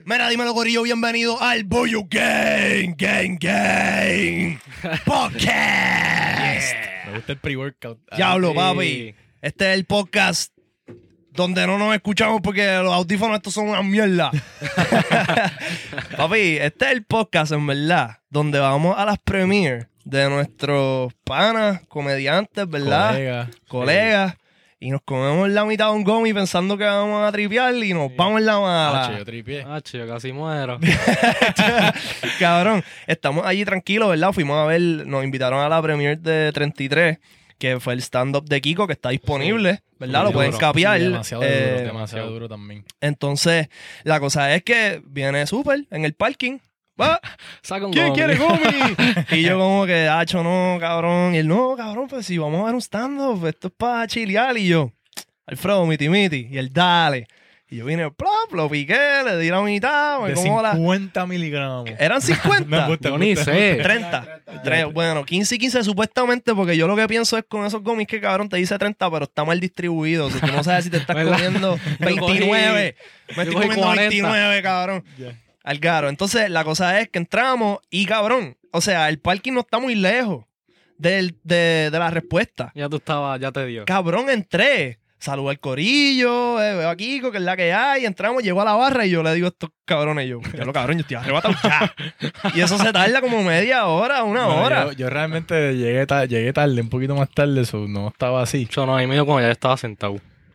Mira, dímelo, corillo, bienvenido al Boyo Gang Podcast. Me gusta el pre-workout. Diablo, papi. Este es el podcast donde no nos escuchamos porque los audífonos estos son una mierda. Papi, este es el podcast, en verdad, donde vamos a las premieres de nuestros panas, comediantes, ¿verdad? Colegas. Y nos comemos la mitad de un gummy pensando que vamos a tripear y nos vamos en la mala. Yo tripié. Yo casi muero. Cabrón, estamos allí tranquilos, ¿verdad? Fuimos a ver, nos invitaron a la premiere de 33, que fue el stand-up de Kiko, que está disponible, ¿verdad? Lo pueden capiar. Demasiado duro también. Entonces, la cosa es que viene Super en el parking. ¿Va? Saca un ¿Quién gummy. quiere gummy? Y yo como que, hacho, no, cabrón. Y él, no, cabrón, pues si vamos a ver un stand-up, esto es para chilear. Y yo, Alfredo, miti. Y él, dale. Y yo vine, plop, lo piqué, le di la mitad. De como 50 miligramos. ¿Eran 50? Yo ni sé. 30. Bueno, 15 y 15 supuestamente, porque yo lo que pienso es con esos gummies que, cabrón, te dice 30, pero está mal distribuido. O sea, tú no sabes si te estás ¿Verdad? comiendo 29. Me estoy cogí comiendo 40. 29, cabrón. Yeah. Algaro. Entonces, la cosa es que entramos y, cabrón, o sea, el parking no está muy lejos de la respuesta. Ya te dio. Cabrón, entré. Saludé al corillo, veo a Kiko, que es la que hay. Entramos, llegó a la barra y yo le digo a estos cabrones, yo cabrón, yo estoy arrebatado ya. Y eso se tarda como media hora, una hora. Yo realmente llegué tarde, un poquito más tarde, eso no estaba así. Yo no, ahí medio como ya estaba sentado.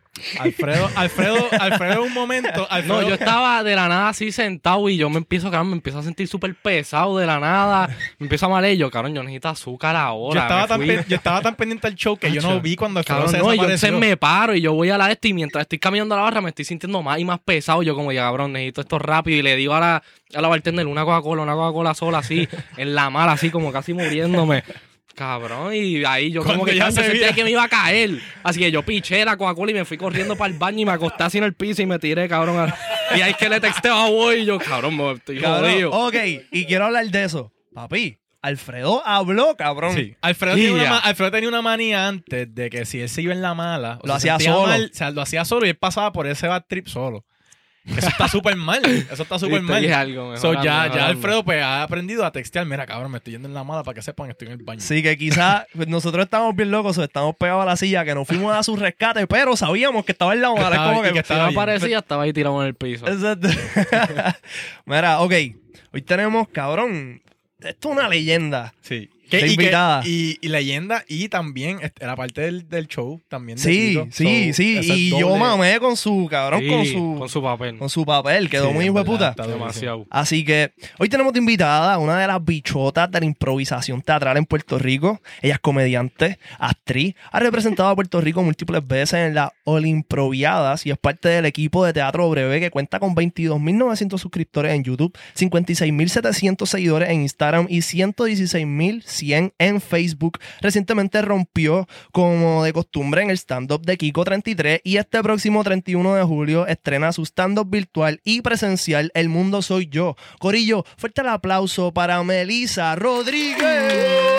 Alfredo, un momento. No, yo estaba de la nada así sentado y yo me empiezo a sentir súper pesado de la nada. Me empiezo a marear. Yo necesito azúcar ahora. Yo estaba tan pendiente del show que yo no vi cuando Alfredo Cabrón, se no, y yo desapareció. me paro y yo voy a la y mientras estoy caminando a la barra me estoy sintiendo más y más pesado. Yo como, ya cabrón, necesito esto rápido. Y le digo a la bartender una Coca-Cola sola así, en la mala, así como casi muriéndome. Cabrón, y ahí yo Cuando como que ya se sentía veía que me iba a caer. Así que yo piché la Coca-Cola y me fui corriendo para el baño y me acosté así en el piso y me tiré, cabrón. Y ahí que le texteo a Boy y yo, cabrón, me estoy Cabrón, jodido. ok, y quiero hablar de eso. Papi, Alfredo habló, cabrón. Sí. Alfredo tenía una manía antes de que si él se iba en la mala, Lo hacía solo. o sea, lo hacía solo y él pasaba por ese bad trip solo. Eso está súper mal. Dije algo, So, ya mejorando. Alfredo pues ha aprendido a textear. Mira, cabrón, me estoy yendo en la mala para que sepan que estoy en el baño. Sí, que quizás nosotros estamos bien locos, estamos pegados a la silla, que nos fuimos a su rescate, pero sabíamos que estaba en la mala. estaba- Como y que que estaba No bien. aparecía, estaba ahí tirado en el piso. Exacto. Mira, ok. Hoy tenemos, cabrón, esto es una leyenda. Sí. De invitada. Y leyenda y también era parte del show también. de Sí, Kiko. sí, So, sí. ese es Y yo doble. mamé con su, cabrón, Sí, con su papel. Quedó Sí, muy en hijo de verdad, puta. está durísimo. Demasiado. Así que hoy tenemos de invitada a una de las bichotas de la improvisación teatral en Puerto Rico. Ella es comediante, actriz, ha representado a Puerto Rico múltiples veces en las Olimproviadas y es parte del equipo de Teatro Breve que cuenta con 22.900 suscriptores en YouTube, 56.700 seguidores en Instagram y 116.100 en Facebook. Recientemente rompió, como de costumbre, en el stand-up de Kiko 33 y este próximo 31 de julio estrena su stand-up virtual y presencial El Mundo Soy Yo. Corillo, fuerte el aplauso para Melissa Rodríguez.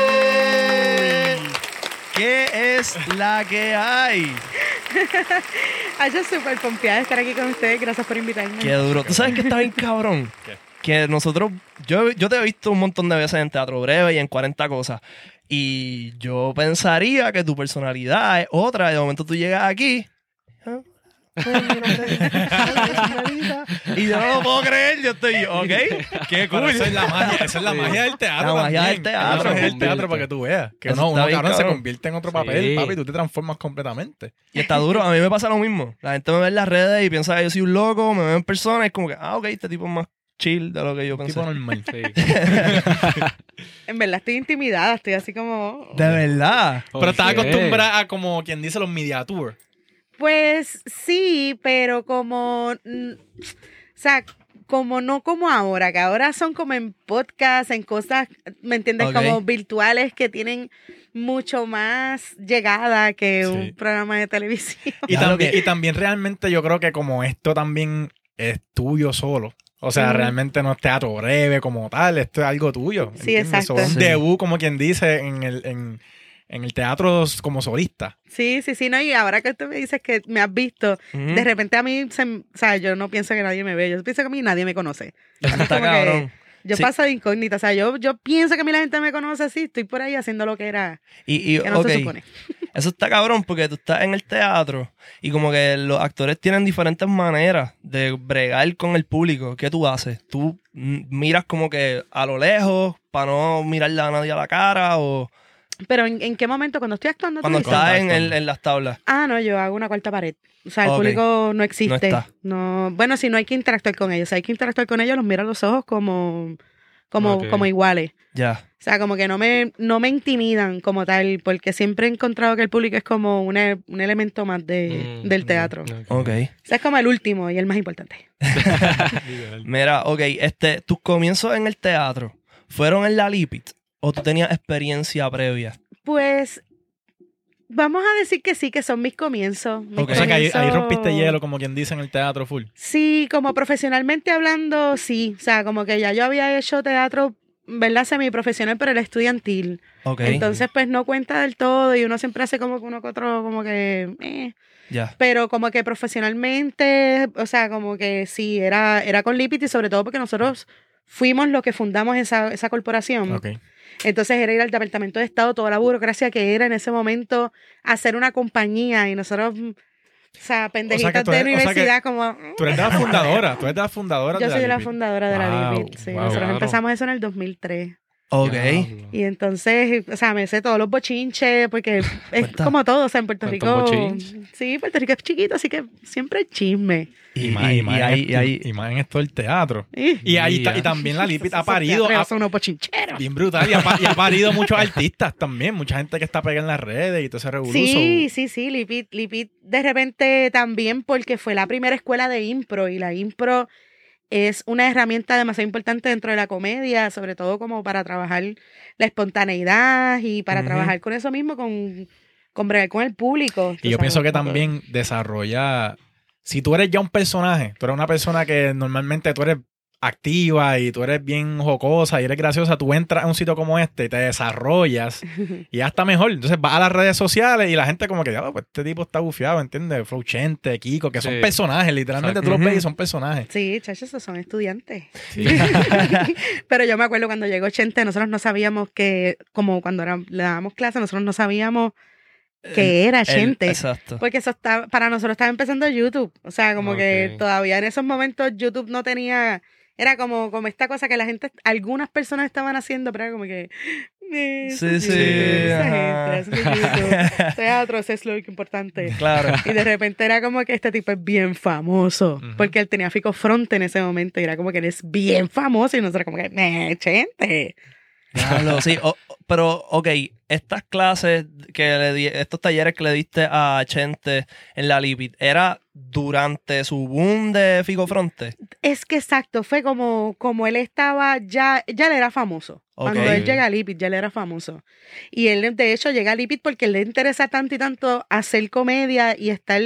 ¿Qué es la que hay? Yo súper pompeada de estar aquí con ustedes. Gracias por invitarme. Qué duro. ¿Tú sabes que está bien cabrón? ¿Qué? Que nosotros, yo te he visto un montón de veces en Teatro Breve y en 40 cosas. Y yo pensaría que tu personalidad es otra. Y de momento tú llegas aquí. Y yo no lo puedo creer. Yo estoy, ok, qué Pero cool. esa es la magia del teatro. La magia también. del teatro. La magia del Convierte. teatro para que tú veas. Que Eso no, está uno bien, cabrón se cabrón. convierte en otro papel, Sí. papi, tú te transformas completamente. Y está duro. A mí me pasa lo mismo. La gente me ve en las redes y piensa que yo soy un loco. Me ve en persona y es como que, ok, este tipo es más chill de lo que yo pensé. Tipo normal. Sí. En verdad estoy intimidada. Estoy así como... De verdad. Pero estás Ok. acostumbrada a como quien dice los media tour. Pues sí, pero como... o sea, como no como ahora, que ahora son como en podcast, en cosas, ¿me entiendes? Ok. Como virtuales que tienen mucho más llegada que Sí. un programa de televisión. Y Claro también, que- y también realmente yo creo que como esto también es tuyo solo. O sea, realmente no es Teatro Breve como tal, esto es algo tuyo. Sí, ¿entiendes? exacto. So, un Sí. debut, como quien dice, en en el teatro como solista. Sí, no, y ahora que tú me dices que me has visto, Ujú. de repente a mí, o sea, yo no pienso que nadie me ve, yo pienso que a mí nadie me conoce. Eso A mí está como que cabrón. yo Sí. paso de incógnita, o sea, yo pienso que a mí la gente me conoce así, estoy por ahí haciendo lo que era, Y que no ok, se supone. eso está cabrón porque tú estás en el teatro y como que los actores tienen diferentes maneras de bregar con el público. ¿Qué tú haces? ¿Tú miras como que a lo lejos para no mirarle a nadie a la cara o Pero ¿en qué momento? Cuando estoy actuando, tú cuando dices? estás Actuando. en las tablas? No, yo hago una cuarta pared. O sea, el Ok. público no existe. No está. No, bueno, si no hay que interactuar con ellos. Si hay que interactuar con ellos, los miro a los ojos como Ok. iguales. Ya. O sea, como que no me intimidan como tal, porque siempre he encontrado que el público es como un elemento más del teatro. Ok. O sea, es como el último y el más importante. Mira, ok, tus comienzos en el teatro fueron en la Lipit o tú tenías experiencia previa. Pues, vamos a decir que sí, que son mis comienzos. Mis Ok. O sea que ahí comienzos- rompiste hielo, como quien dice en el teatro full. Sí, como profesionalmente hablando, sí. O sea, como que ya yo había hecho teatro, ¿verdad? Semiprofesional, pero era estudiantil. Ok. Entonces, pues no cuenta del todo y uno siempre hace como que uno que otro, como que... Ya. Pero como que profesionalmente, o sea, como que sí, era con Lipit y sobre todo porque nosotros fuimos los que fundamos esa corporación. Ok. Entonces era ir al Departamento de Estado, toda la burocracia que era en ese momento hacer una compañía y nosotros, o sea, pendejitas tú de eres- o sea que universidad como... Tú eres de la fundadora. Tú eres de la fundadora Yo de soy de la Lipit. fundadora de la Wow, Lipit. Sí. wow. Nosotros Claro. empezamos eso en el 2003. Ok. Y entonces, o sea, me sé todos los bochinches, porque es Cuenta. como todo, o sea, en Puerto Cuenta un Rico. bochinche. Sí, Puerto Rico es chiquito, así que siempre hay chisme. Y más en esto del teatro. Y ahí Ya. y también la Lipit ha Esos parido teatreros son unos bochincheros. bien brutal y ha parido muchos artistas también, mucha gente que está pegada en las redes y todo ese revoluzo. Sí, Lipit de repente también porque fue la primera escuela de impro y la impro es una herramienta demasiado importante dentro de la comedia, sobre todo como para trabajar la espontaneidad y para Ujú. trabajar con eso mismo, con bregar con el público. Y yo pienso que también desarrolla, si tú eres ya un personaje, tú eres una persona que normalmente tú eres activa y tú eres bien jocosa y eres graciosa, tú entras a un sitio como este y te desarrollas y ya está mejor. Entonces vas a las redes sociales y la gente como que, "Diablo, pues este tipo está bufiado, ¿entiendes? Flow Chente, Kiko, que son Sí. personajes, literalmente Exacto. tú los ves y Ujú. son personajes. Sí, chachos, esos son estudiantes. Sí. Pero yo me acuerdo cuando llegó Chente, nosotros no sabíamos que, como cuando le dábamos clase, nosotros no sabíamos que era Chente. Exacto. Porque eso está, para nosotros estaba empezando YouTube. O sea, como que Ok. todavía en esos momentos YouTube no tenía, era como esta cosa que la gente, algunas personas estaban haciendo, pero era como que eso Sí, es sí. YouTube, esa ajá. gente, eso es YouTube. Teatro, eso es lo importante. Claro. Y de repente era como que este tipo es bien famoso, Ujú. porque él tenía Fico Fronte en ese momento y era como que él es bien famoso y nosotros como que, Chente. Diablo, sí. Pero, ok, estas clases estos talleres que le diste a Chente en la Lipit, ¿era durante su boom de Fico Fronte? Es que exacto, fue como él estaba, ya él era famoso. Ok. Cuando él llega a Lipit, ya él era famoso. Y él, de hecho, llega a Lipit porque le interesa tanto y tanto hacer comedia y estar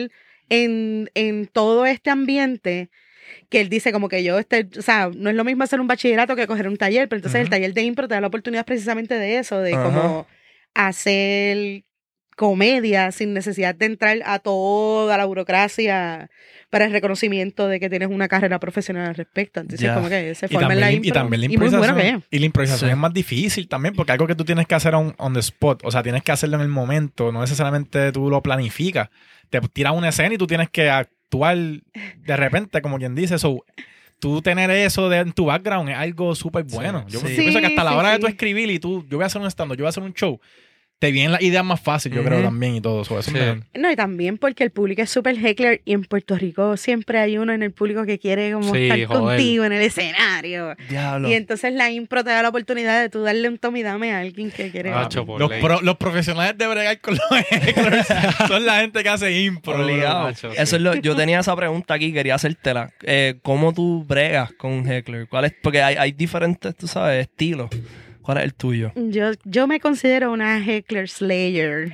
en todo este ambiente que él dice como que o sea, no es lo mismo hacer un bachillerato que coger un taller, pero entonces el Ujú. taller de impro te da la oportunidad precisamente de eso, de Ajá. como hacer comedia sin necesidad de entrar a toda la burocracia para el reconocimiento de que tienes una carrera profesional al respecto. Entonces, Ya. como que se Y forma en la impro. y también la y muy bueno improvisación. que es. Y la improvisación Sí. es más difícil también, porque algo que tú tienes que hacer on the spot. O sea, tienes que hacerlo en el momento. No necesariamente tú lo planificas. Te tiras una escena y tú tienes que actuar de repente, como quien dice. So, tú tener eso en tu background es algo súper bueno. Sí. Yo Sí. pienso que hasta la Sí, hora de sí. tú escribir y yo voy a hacer un stand-up, yo voy a hacer un show, te vienen las ideas más fácil, yo creo Ujú. también y todo eso. Eso es Sí. mejor. No, y también porque el público es súper heckler y en Puerto Rico siempre hay uno en el público que quiere como Sí, estar joder. contigo en el escenario. Diablo. Y entonces la impro te da la oportunidad de tú darle un tome y dame a alguien que quiere. Hacho, por Los, ley. los profesionales de bregar con los hecklers son la gente que hace impro. bro. Obligado. macho, Eso sí. yo tenía esa pregunta aquí, quería hacértela. ¿Cómo tú bregas con un heckler? Porque hay diferentes, tú sabes, estilos. ¿Cuál es el tuyo? Yo me considero una heckler slayer.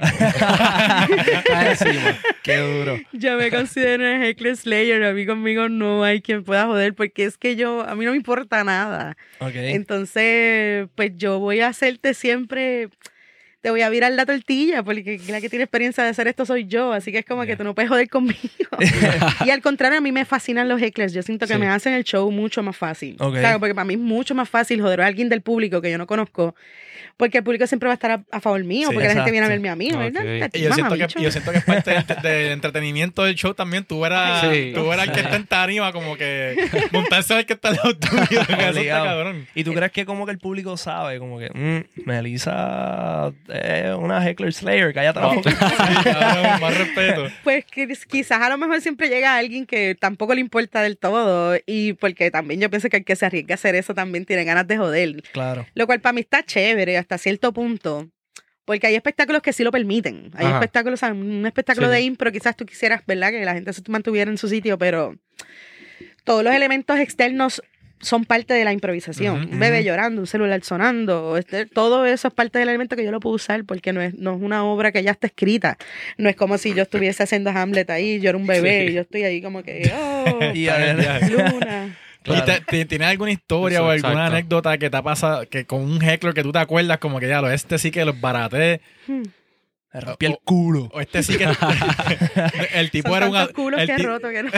Está encima. Qué duro. Yo me considero una heckler slayer. A mí conmigo no hay quien pueda joder porque es que a mí no me importa nada. Ok. Entonces, pues yo voy a hacerte siempre te voy a virar la tortilla porque la que tiene experiencia de hacer esto soy yo, así que es como que tú no puedes joder conmigo. Y al contrario, a mí me fascinan los hecklers, yo siento que Sí. me hacen el show mucho más fácil. Ok. Claro, porque para mí es mucho más fácil joder a alguien del público que yo no conozco, porque el público siempre va a estar a favor mío, Sí, porque la gente exacto. viene a verme a mí, Ok. ¿verdad? Y yo siento Mamabicho. que es parte del entretenimiento del show también. Tú eras, Sí. tú eras el que está en tarima, como que montarse al que está al lado tuyo. que Eso está Obligado. cabrón. ¿Y tú crees que como que el público sabe? Como que, Melissa es una heckler slayer, cállate la boca. Sí, cabrón, más respeto. Pues que quizás a lo mejor siempre llega alguien que tampoco le importa del todo y porque también yo pienso que el que se arriesga a hacer eso también tiene ganas de joder. Claro. Lo cual para mí está chévere hasta cierto punto. Porque hay espectáculos que sí lo permiten. Hay Ajá. espectáculos, o sea, un espectáculo Sí. de impro, quizás tú quisieras, ¿verdad? Que la gente se mantuviera en su sitio, pero todos los elementos externos son parte de la improvisación. Ujú, Un bebé ujú. llorando, un celular sonando, todo eso es parte del elemento que yo lo puedo usar porque no es una obra que ya está escrita. No es como si yo estuviese haciendo Hamlet ahí, yo era un bebé Sí. y yo estoy ahí como que, oh, Y a ver, Luna. ¿Y claro. ¿Tienes alguna historia o alguna Exacto. anécdota que te ha pasado que con un heckler que tú te acuerdas como que ya lo este sí que los baraté Hmm. me rompí el culo. o este sí que el tipo Son era un tantos culos el que he ti- roto que no.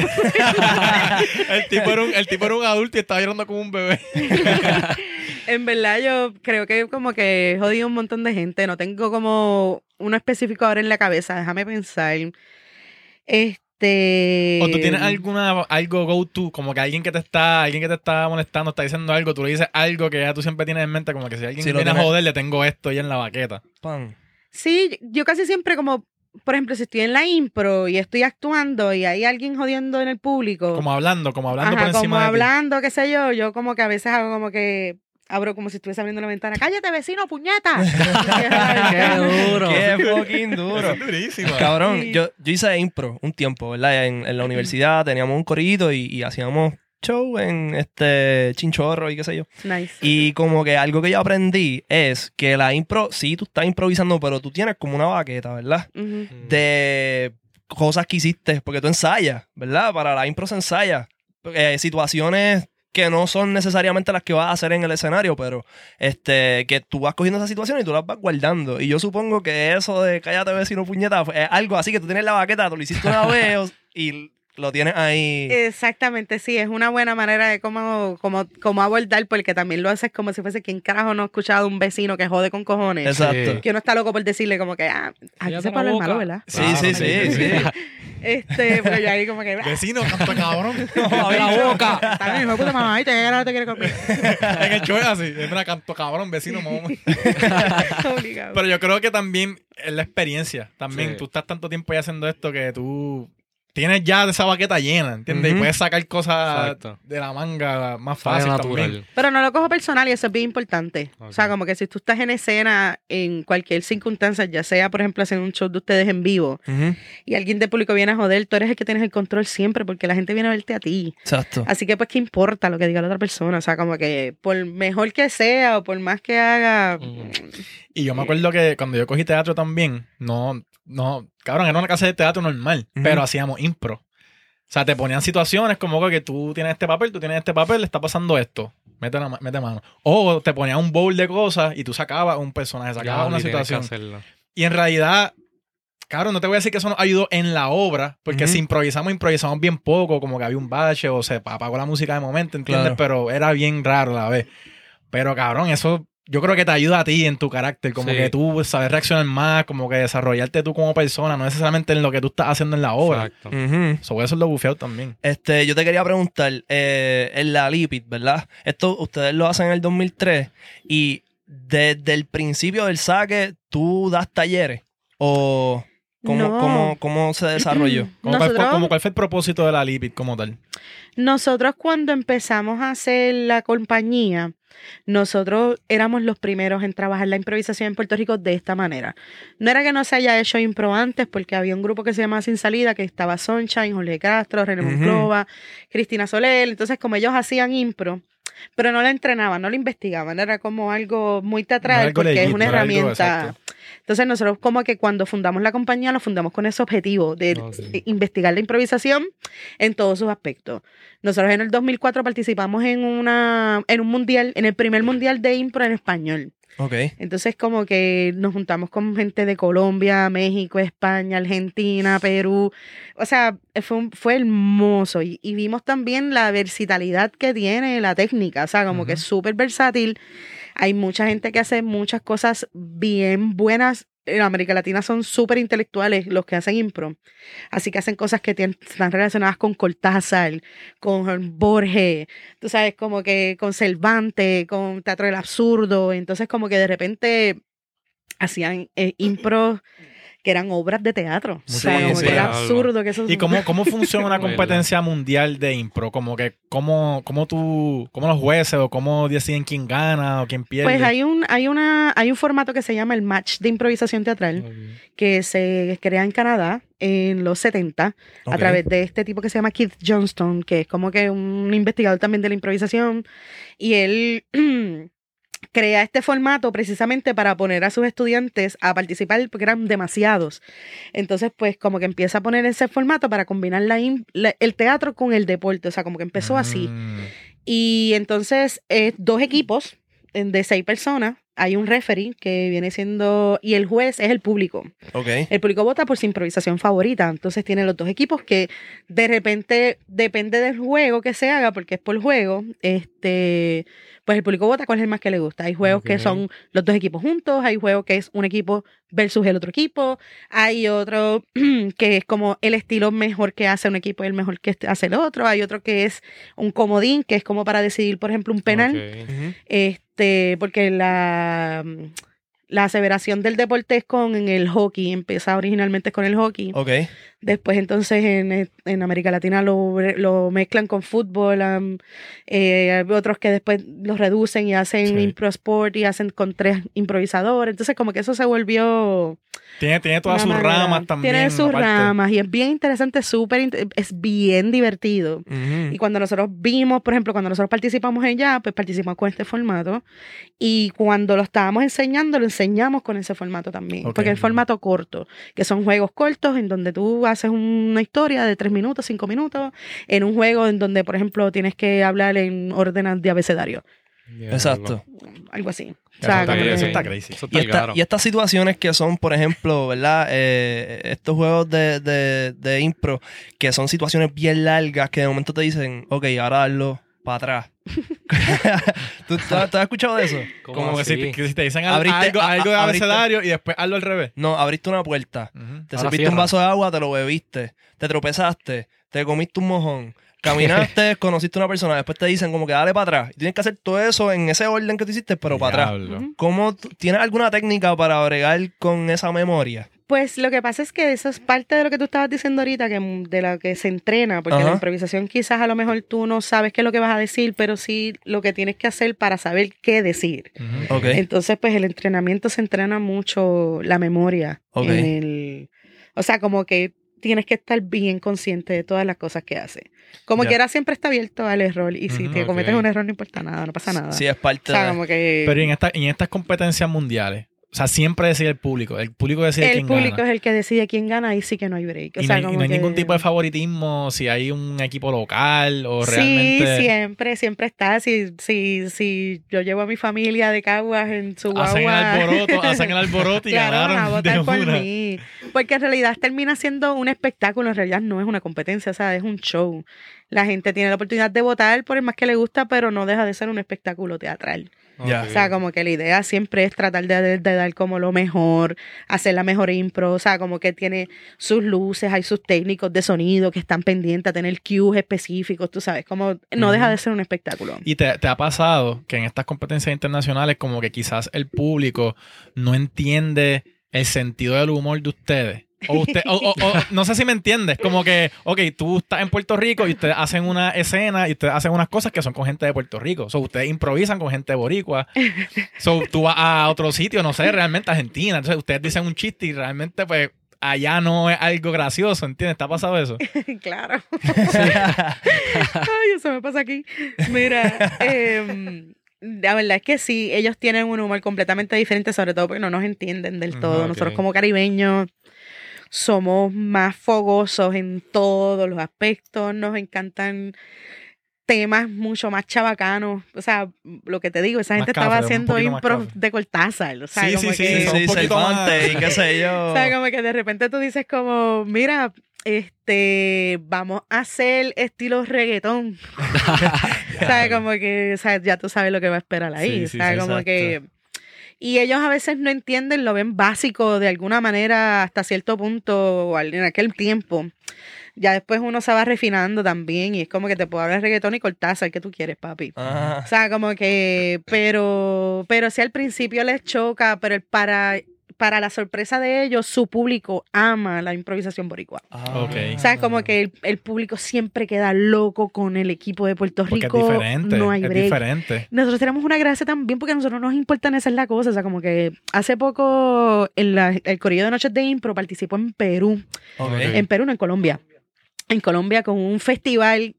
el tipo era un adulto y estaba llorando como un bebé. En verdad yo creo que como que he jodido un montón de gente. No tengo como uno específico ahora en la cabeza. Déjame pensar. O tú tienes algo go to, como que alguien que te está molestando, está diciendo algo, tú le dices algo que ya tú siempre tienes en mente, como que si alguien Sí, lo viene a tienes. joder, le tengo esto ya en la baqueta. Pan. Sí, yo casi siempre como, por ejemplo, si estoy en la impro y estoy actuando y hay alguien jodiendo en el público. Como hablando por Ajá, encima como de ti. hablando, qué sé yo como que a veces hago como que abro como si estuviese abriendo la ventana. ¡Cállate, vecino, puñeta! Qué duro. Qué fucking Eso duro. es durísimo. Cabrón, Sí. yo hice impro un tiempo, ¿verdad? En la universidad teníamos un corito y hacíamos show en chinchorro y qué sé yo. Nice. Y como que algo que yo aprendí es que la impro, sí, tú estás improvisando, pero tú tienes como una baqueta, ¿verdad? Ujú. De cosas que hiciste, porque tú ensayas, ¿verdad? Para la impro se ensaya. Situaciones que no son necesariamente las que vas a hacer en el escenario, pero que tú vas cogiendo esas situaciones y tú las vas guardando. Y yo supongo que eso de cállate vecino puñeta es algo así que tú tienes la baqueta, tú lo hiciste una vez y lo tienes ahí. Exactamente, sí, es una buena manera de cómo abordar, porque también lo haces como si fuese quien carajo no ha escuchado un vecino que jode con cojones. Exacto. Sí. Que uno está loco por decirle como que, aquí Cállate se la puede hablar boca. malo, ¿verdad? Sí, Claro, sí, sí, sí. Pero yo ahí como que, Vecino, canto cabrón. ¡Abre la boca! está bien, hijo de puta mamá, ahí te quiere comer. En el show es así. Es una canto cabrón, vecino, mamá. Obligado. Pero yo creo que también es la experiencia. También Sí. tú estás tanto tiempo ya haciendo esto que tú tienes ya esa baqueta llena, ¿entiendes? Ujú. Y puedes sacar cosas Exacto. de la manga más Sabe fácil natural. también. Pero no lo cojo personal y eso es bien importante. Ok. O sea, como que si tú estás en escena en cualquier circunstancia, ya sea, por ejemplo, haciendo un show de ustedes en vivo Ujú. y alguien de público viene a joder, tú eres el que tienes el control siempre porque la gente viene a verte a ti. Exacto. Así que pues qué importa lo que diga la otra persona. O sea, como que por mejor que sea o por más que haga... Ujú. Y yo me acuerdo que cuando yo cogí teatro también, cabrón, era una casa de teatro normal, Ujú. pero hacíamos impro. O sea, te ponían situaciones como que tú tienes este papel, le está pasando esto. Mete mano. O te ponían un bowl de cosas y tú sacabas un personaje, sacabas Ya, una ni tienes que situación. hacerlo. Y en realidad, cabrón, no te voy a decir que eso nos ayudó en la obra, porque Ujú. si improvisamos bien poco, como que había un bache o se apagó la música de momento, ¿entiendes? Claro. Pero era bien raro a la vez. Pero cabrón, eso yo creo que te ayuda a ti en tu carácter, como Sí. que tú sabes reaccionar más, como que desarrollarte tú como persona, no necesariamente en lo que tú estás haciendo en la obra. Exacto. Ujú. Sobre eso es lo bufeado también. Yo te quería preguntar, en la Lipid, ¿verdad? Esto ustedes lo hacen en el 2003 y desde el principio del saque, ¿tú das talleres? ¿O No. cómo se desarrolló? ¿Cuál fue el propósito de la Lipid como tal? Nosotros cuando empezamos a hacer la compañía, nosotros éramos los primeros en trabajar la improvisación en Puerto Rico de esta manera. No era que no se haya hecho impro antes, porque había un grupo que se llamaba Sin Salida, que estaba Sunshine, Jorge Castro, René Ujú. Monclova, Cristina Soler. Entonces, como ellos hacían impro, pero no la entrenaban, no la investigaban, era como algo muy No teatral, era algo porque es legit, una no era algo herramienta. exacto. Entonces nosotros como que cuando fundamos la compañía lo fundamos con ese objetivo de Ok. investigar la improvisación en todos sus aspectos. Nosotros en el 2004 participamos en un mundial, en el primer mundial de impro en español. Ok. Entonces como que nos juntamos con gente de Colombia, México, España, Argentina, Perú. O sea, fue hermoso. Y vimos también la versatilidad que tiene la técnica. O sea, como que es súper versátil. Hay mucha gente que hace muchas cosas bien buenas. En América Latina son súper intelectuales los que hacen impro. Así que hacen cosas que están relacionadas con Cortázar, con Borges, tú sabes, como que con Cervantes, con Teatro del Absurdo. Entonces como que de repente hacían impro que eran obras de teatro. O sea, Sí, como sí. que era absurdo que eso... ¿Y cómo funciona una Verdad. competencia mundial de impro? Como que, ¿cómo los jueces o cómo deciden quién gana o quién pierde? Pues hay un formato que se llama el match de improvisación teatral, que se crea en Canadá en los 70 Ok. a través de este tipo que se llama Keith Johnston, que es como que un investigador también de la improvisación, y él crea este formato precisamente para poner a sus estudiantes a participar porque eran demasiados. Entonces, pues como que empieza a poner ese formato para combinar el teatro con el deporte, o sea, como que empezó así. Y entonces, 2 equipos de 6 personas. Hay un referee que viene siendo... Y el juez es el público. Ok. El público vota por su improvisación favorita. Entonces tiene los 2 equipos que de repente depende del juego que se haga, porque es por juego. Pues el público vota cuál es el más que le gusta. Hay juegos que son los 2 equipos juntos. Hay juegos que es un equipo versus el otro equipo. Hay otro que es como el estilo mejor que hace un equipo y el mejor que hace el otro. Hay otro que es un comodín, que es como para decidir, por ejemplo, un penal. Ujú. Porque la aseveración del deporte es con el hockey, empieza originalmente con el hockey. Ok. Después entonces en América Latina lo mezclan con fútbol, hay otros que después los reducen y hacen Sí. impro sport y hacen con 3 improvisadores. Entonces como que eso se volvió... Tiene todas una sus manera. ramas también. Tiene sus aparte. ramas y es bien interesante, es bien divertido. Ujú. Y cuando nosotros vimos, por ejemplo, cuando nosotros participamos en ya, pues participamos con este formato. Y cuando lo estábamos enseñando, lo enseñamos con ese formato también. Ok. Porque es el formato corto, que son juegos cortos en donde tú haces una historia de 3 minutos, 5 minutos, en un juego en donde, por ejemplo, tienes que hablar en orden de abecedario. Exacto. Algo así. O Eso sea, está como crazy, que- eso está crazy. Eso Y, está claro. y estas situaciones que son, por ejemplo, ¿verdad? Estos juegos de impro, que son situaciones bien largas, que de momento te dicen, ok, ahora darlo para atrás. ¿Tú has escuchado de eso? ¿Cómo Como que así? si te dicen Abriste- algo de abriste- abecedario y después hazlo al revés. No, abriste una puerta, Ujú. te Ahora serviste un cierra. vaso de agua, te lo bebiste, te tropezaste, te comiste un mojón, caminaste, conociste a una persona, después te dicen como que dale para atrás. Y tienes que hacer todo eso en ese orden que tú hiciste, pero para atrás. Diablo. Ujú. ¿Tienes alguna técnica para bregar con esa memoria? Pues lo que pasa es que eso es parte de lo que tú estabas diciendo ahorita, de lo que se entrena, porque Ajá. la improvisación quizás a lo mejor tú no sabes qué es lo que vas a decir, pero sí lo que tienes que hacer para saber qué decir. Ujú. Ok. Entonces, pues el entrenamiento se entrena mucho la memoria. Ok. O sea, como que tienes que estar bien consciente de todas las cosas que haces. Como Ya. quiera siempre está abierto al error y si Ujú, te ok. cometes un error no importa nada, no pasa nada. Sí, es parte O sea, de... como que Pero en estas competencias mundiales, o sea, siempre decide el público. El público decide el quién público gana. es el que decide quién gana y sí que no hay break. O Y no sea, hay, y como no hay que- ningún tipo de favoritismo si hay un equipo local o Sí, realmente siempre está. Si yo llevo a mi familia de Caguas en su hacen el guagua. hacen el alboroto y Claro, van a ganaron de votar por una. mí. Porque en realidad termina siendo un espectáculo, en realidad no es una competencia, o sea, es un show. La gente tiene la oportunidad de votar por el más que le gusta, pero no deja de ser un espectáculo teatral. Ya. Ok. O sea, como que la idea siempre es tratar de dar como lo mejor, hacer la mejor impro, o sea, como que tiene sus luces, hay sus técnicos de sonido que están pendientes a tener cues específicos, tú sabes, como no deja de ser un espectáculo. ¿Y te ha pasado que en estas competencias internacionales como que quizás el público no entiende el sentido del humor de ustedes? O no sé si me entiendes, como que, ok, tú estás en Puerto Rico y ustedes hacen una escena y ustedes hacen unas cosas que son con gente de Puerto Rico. So, ustedes improvisan con gente de boricua. So, tú vas a otro sitio, no sé, realmente Argentina. Entonces, ustedes dicen un chiste y realmente, pues, allá no es algo gracioso, ¿entiendes? ¿Te ha pasado eso? Claro. Ay, eso me pasa aquí. Mira, la verdad es que sí, ellos tienen un humor completamente diferente, sobre todo porque no nos entienden del todo. Ok. Nosotros como caribeños somos más fogosos en todos los aspectos, nos encantan temas mucho más chabacanos. O sea, lo que te digo, esa Más gente estaba cafre, un haciendo poquito más impro cafre. de Cortázar. O sea, Sí, como sí, que, son un Sí, poquito Cervantes más- y qué sé yo. o sea, como que de repente tú dices como, mira, vamos a hacer estilo reggaetón. O sea, como que, o sea, ya tú sabes lo que va a esperar ahí. Sí, O sí, sea, sí, como exacto. que... Y ellos a veces no entienden, lo ven básico de alguna manera hasta cierto punto o en aquel tiempo. Ya después uno se va refinando también y es como que te puedo hablar de reggaetón y Cortázar, ¿qué tú quieres, papi? Ah, O sea, como que, pero sí al principio les choca, pero para la sorpresa de ellos, su público ama la improvisación boricua. Ok. O sea, como que el público siempre queda loco con el equipo de Puerto Porque Rico. es diferente. No hay es break. diferente. Nosotros tenemos una gracia también porque a nosotros nos importa esa es la cosa. O sea, como que hace poco el Corillo de Noches de Impro participó en Perú. ok. En Perú, no en Colombia. En Colombia con un festival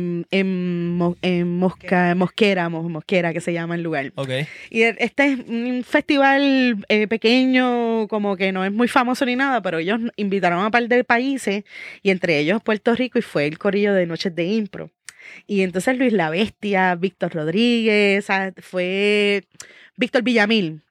Mosquera, que se llama el lugar. Ok. Y este es un festival pequeño, como que no es muy famoso ni nada, pero ellos invitaron a un par de países, y entre ellos Puerto Rico, y fue el corillo de Noches de Impro. Y entonces Luis La Bestia, Víctor Rodríguez, fue Víctor Villamil.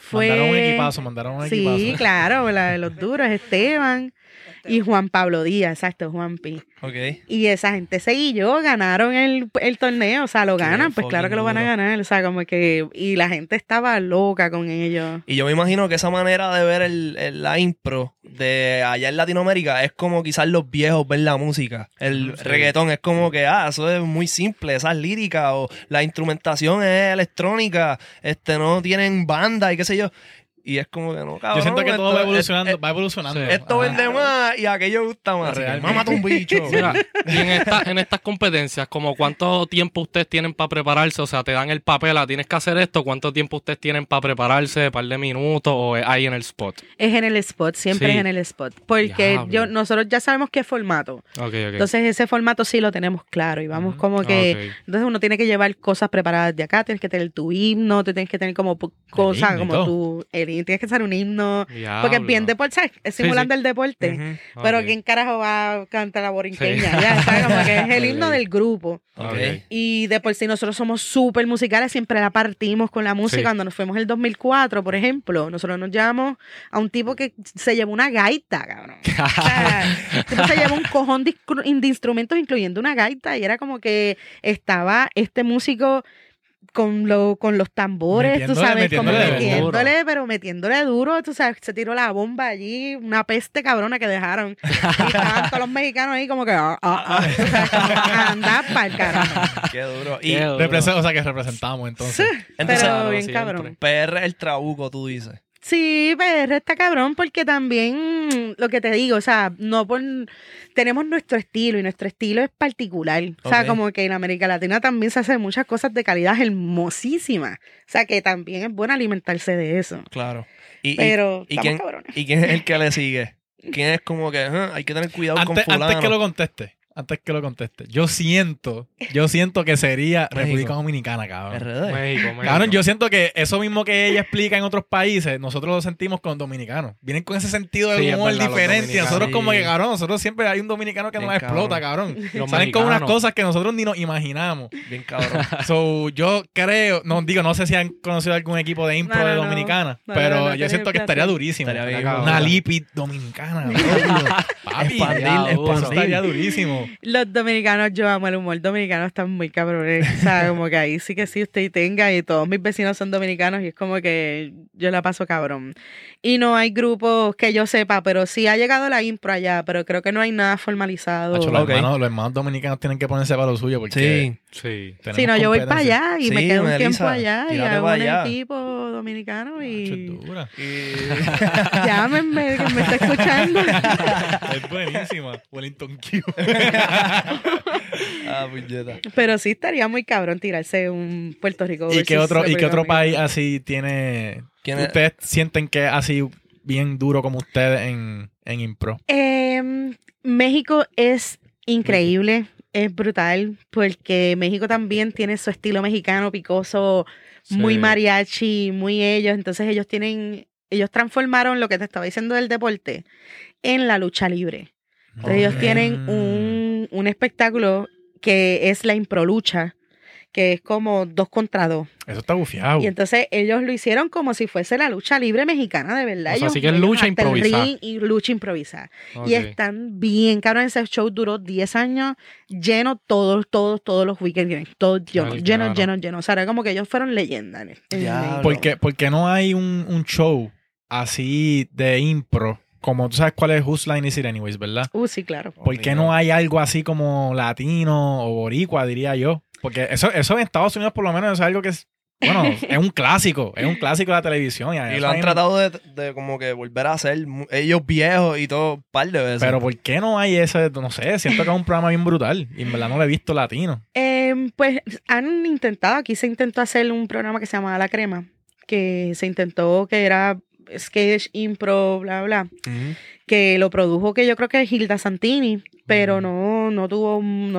Mandaron un Sí, equipazo. claro, los duros, Esteban y Juan Pablo Díaz, exacto, Juanpi. Ok. Y esa gente seguilló, ganaron el torneo, o sea, lo Qué ganan, pues claro que lo van a fucking ganar, o sea, como que, y la gente estaba loca con ellos. Y yo me imagino que esa manera de ver la impro de allá en Latinoamérica es como quizás los viejos ven la música. El Sí. reggaetón es como que, eso es muy simple, esas líricas o la instrumentación es electrónica, no tienen banda y qué sé yo. Y es como que no, cabrón. Yo siento que todo esto- va evolucionando. Va evolucionando. sí. Esto Ajá. vende más y aquello gusta más. Así que, Realmente. mámate un bicho. Mira, y en estas competencias, como cuánto tiempo ustedes tienen para prepararse, o sea, te dan el papel, tienes que hacer esto, cuánto tiempo ustedes tienen para prepararse, un par de minutos, o es ahí en el spot. Es en el spot, siempre Sí. es en el spot, porque Diablo. nosotros ya sabemos qué formato, Ok, ok. entonces ese formato sí lo tenemos claro y vamos como que, Ok. entonces uno tiene que llevar cosas preparadas de acá, tienes que tener tu himno, tú tienes que tener como cosas, himno y como todo. tienes que hacer un himno, Diablo. porque es bien deporte, ¿sabes? Es simulando sí. el deporte. Ujú. Pero Ok. ¿quién carajo va a cantar la borinqueña? Sí. Ya, ¿sabes? Como que es el himno Ok. del grupo. Ok. Ok. Y de por sí nosotros somos súper musicales, siempre la partimos con la música. Sí. Cuando nos fuimos el 2004, por ejemplo, nosotros nos llevamos a un tipo que se llevó una gaita, cabrón. O sea, el tipo se llevó un cojón de instrumentos, incluyendo una gaita, y era como que estaba este músico con los tambores, tú sabes, como Metiéndole duro. pero metiéndole duro, tú sabes, se tiró la bomba allí, una peste cabrona que dejaron. Y estaban todos los mexicanos ahí como que, tú sabes, como anda pa'l carajo. Qué duro. Y Qué duro. O sea, que representamos entonces. entonces, Pero bien siempre. cabrón. PR es el trabuco, tú dices. Sí, PR está cabrón porque también, lo que te digo, o sea, tenemos nuestro estilo y nuestro estilo es particular. O sea, Ok. como que en América Latina también se hacen muchas cosas de calidad hermosísimas. O sea, que también es bueno alimentarse de eso. Claro. Y Pero y estamos quién, cabrones. ¿y quién es el que le sigue? ¿Quién es como que hay que tener cuidado con fulano? Antes que lo conteste, yo siento que sería México. República Dominicana, cabrón. RD. México. Cabrón, yo siento que eso mismo que ella explica en otros países, nosotros lo sentimos con dominicanos. Vienen con ese sentido de Sí, es humor verdad, los diferente. Y dominicanos, nosotros como sí. que, cabrón, nosotros siempre hay un dominicano que Bien nos explota, cabrón. Los Salen con unas mexicanos. cosas que nosotros ni nos imaginamos. Bien cabrón. So, yo creo, no sé si han conocido algún equipo de impro No, de no, Dominicana, no, pero no, yo siento que tenés estaría placer. durísimo. Estaría bien, Una cabrón. Lipid dominicana, bro. Papi, Expandir, eso expandir. estaría durísimo. Los dominicanos, yo amo el humor dominicano, están muy cabrones. O sea, como que ahí sí que sí usted tenga, y todos mis vecinos son dominicanos, y es como que yo la paso cabrón. Y no hay grupos que yo sepa, pero sí ha llegado la impro allá, pero creo que no hay nada formalizado. Hacho, Ok. los hermanos dominicanos tienen que ponerse para lo suyo porque Sí. Sí. tenemos Si no, yo voy para competencia. allá y Sí, me quedo un Melissa, tiempo allá y tírate hago pa' un allá. equipo dominicano Hacho, y es dura. llámenme que me está escuchando. Es buenísima. Wellington Q. Puñeta. Pero sí estaría muy cabrón tirarse un Puerto Rico. ¿Y qué versus otro República país Dominicana. así tiene? ¿Quién es? ¿Ustedes sienten que es así bien duro como ustedes en impro? México es increíble, es brutal, porque México también tiene su estilo mexicano picoso, muy Sí. mariachi, muy ellos. Entonces ellos transformaron lo que te estaba diciendo del deporte en la lucha libre. Entonces ellos Ok. tienen un espectáculo que es la improlucha, que es como 2 contra 2. Eso está bufiado. Y entonces ellos lo hicieron como si fuese la lucha libre mexicana, de verdad. O sea, Ellos así que es fueron lucha hasta el improvisada. ring y lucha improvisada. Ok. Y están bien, cabrón. Ese show duró 10 años, lleno todos los weekends, todo lleno, Ay, lleno, claro. lleno, lleno. O sea, era como que ellos fueron leyendas. Diablo. ¿Por qué no hay un show así de impro? Como tú sabes cuál es Whose Line Is It Anyways, ¿verdad? Sí, claro. ¿Por qué no hay algo así como latino o boricua, diría yo? Porque eso en Estados Unidos por lo menos es algo que es, bueno, es un clásico de la televisión. Y eso lo a han mí me- tratado de como que volver a hacer ellos viejos y todo, un par de veces. Pero ¿por qué no hay ese? No sé, siento que es un programa bien brutal y en verdad no lo he visto latino. Pues han intentado, aquí se intentó hacer un programa que se llamaba La Crema, que se intentó que era sketch, impro, bla, bla, Ujú. que lo produjo que yo creo que es Hilda Santini, pero no tuvo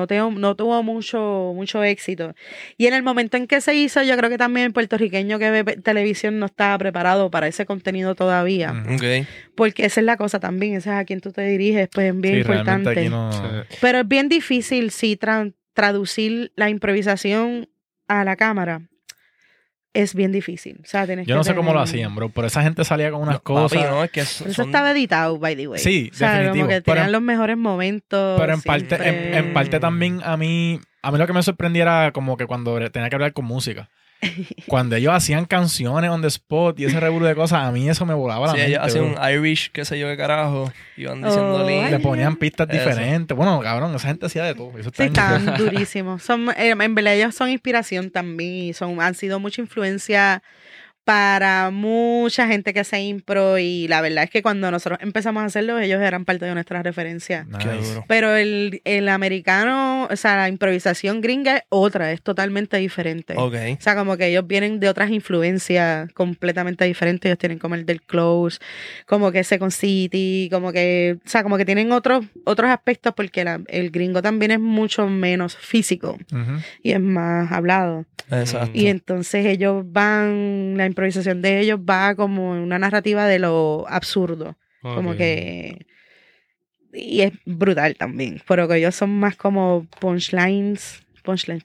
mucho éxito. Y en el momento en que se hizo, yo creo que también el puertorriqueño que ve televisión no estaba preparado para ese contenido todavía, Ujú. Ok. porque esa es la cosa también, esa es a quien tú te diriges, pues es bien Sí, realmente importante. aquí no... Pero es bien difícil, sí, traducir la improvisación a la cámara. Es bien difícil. O sea, tienes Yo no que sé cómo lo tener- hacían, bro, pero esa gente salía con unas No, cosas... papi, no, es que Pero eso estaba editado, by the way. Sí, o sea, definitivo. como que Pero tenían en- los mejores momentos. Pero en parte, siempre. en parte también a mí lo que me sorprendiera como que cuando tenía que hablar con música. Cuando ellos hacían canciones on the spot y ese revuelo de cosas, a mí eso me volaba la Sí, mente. ellos hacían bro. un Irish, qué sé yo qué carajo. Iban diciendo Oh, líneas. Le ponían pistas Eso. diferentes. Bueno, cabrón, esa gente hacía de todo. Eso Sí, está están durísimos. En verdad, ellos son inspiración también. Han sido mucha influencia para mucha gente que hace impro. Y la verdad es que cuando nosotros empezamos a hacerlo, ellos eran parte de nuestra referencia. Qué Nice. duro. Pero el americano, o sea, la improvisación gringa es otra, es totalmente diferente. Ok. O sea, como que ellos vienen de otras influencias completamente diferentes. Ellos tienen como el del Close, como que Second City, como que, o sea, como que tienen otros aspectos porque el gringo también es mucho menos físico Ujú. y es más hablado. Exacto. Y entonces la improvisación de ellos va como en una narrativa de lo absurdo. Como Ok. que... Y es brutal también, pero que ellos son más como punchlines. Punchline.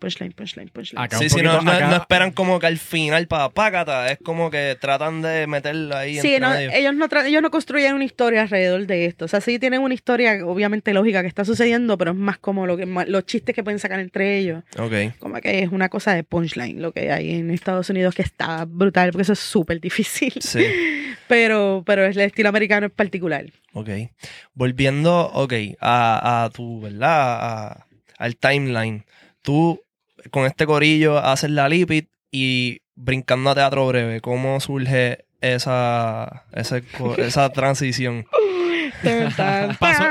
Acá Sí, un sí, no, poquito- acá- no esperan como que al final para págata. Es como que tratan de meterlo ahí Sí, entre no, medio. ellos no construyen una historia alrededor de esto. O sea, sí tienen una historia obviamente lógica que está sucediendo, pero es más como los chistes que pueden sacar entre ellos. Ok. Como que es una cosa de punchline lo que hay en Estados Unidos que está brutal, porque eso es súper difícil. Sí. Pero el estilo americano es particular. Ok. Volviendo, ok, a tu, ¿verdad? Al timeline. Tú, con este corillo, haces la Lipid y brincando a Teatro Breve. ¿Cómo surge esa transición? Pasó-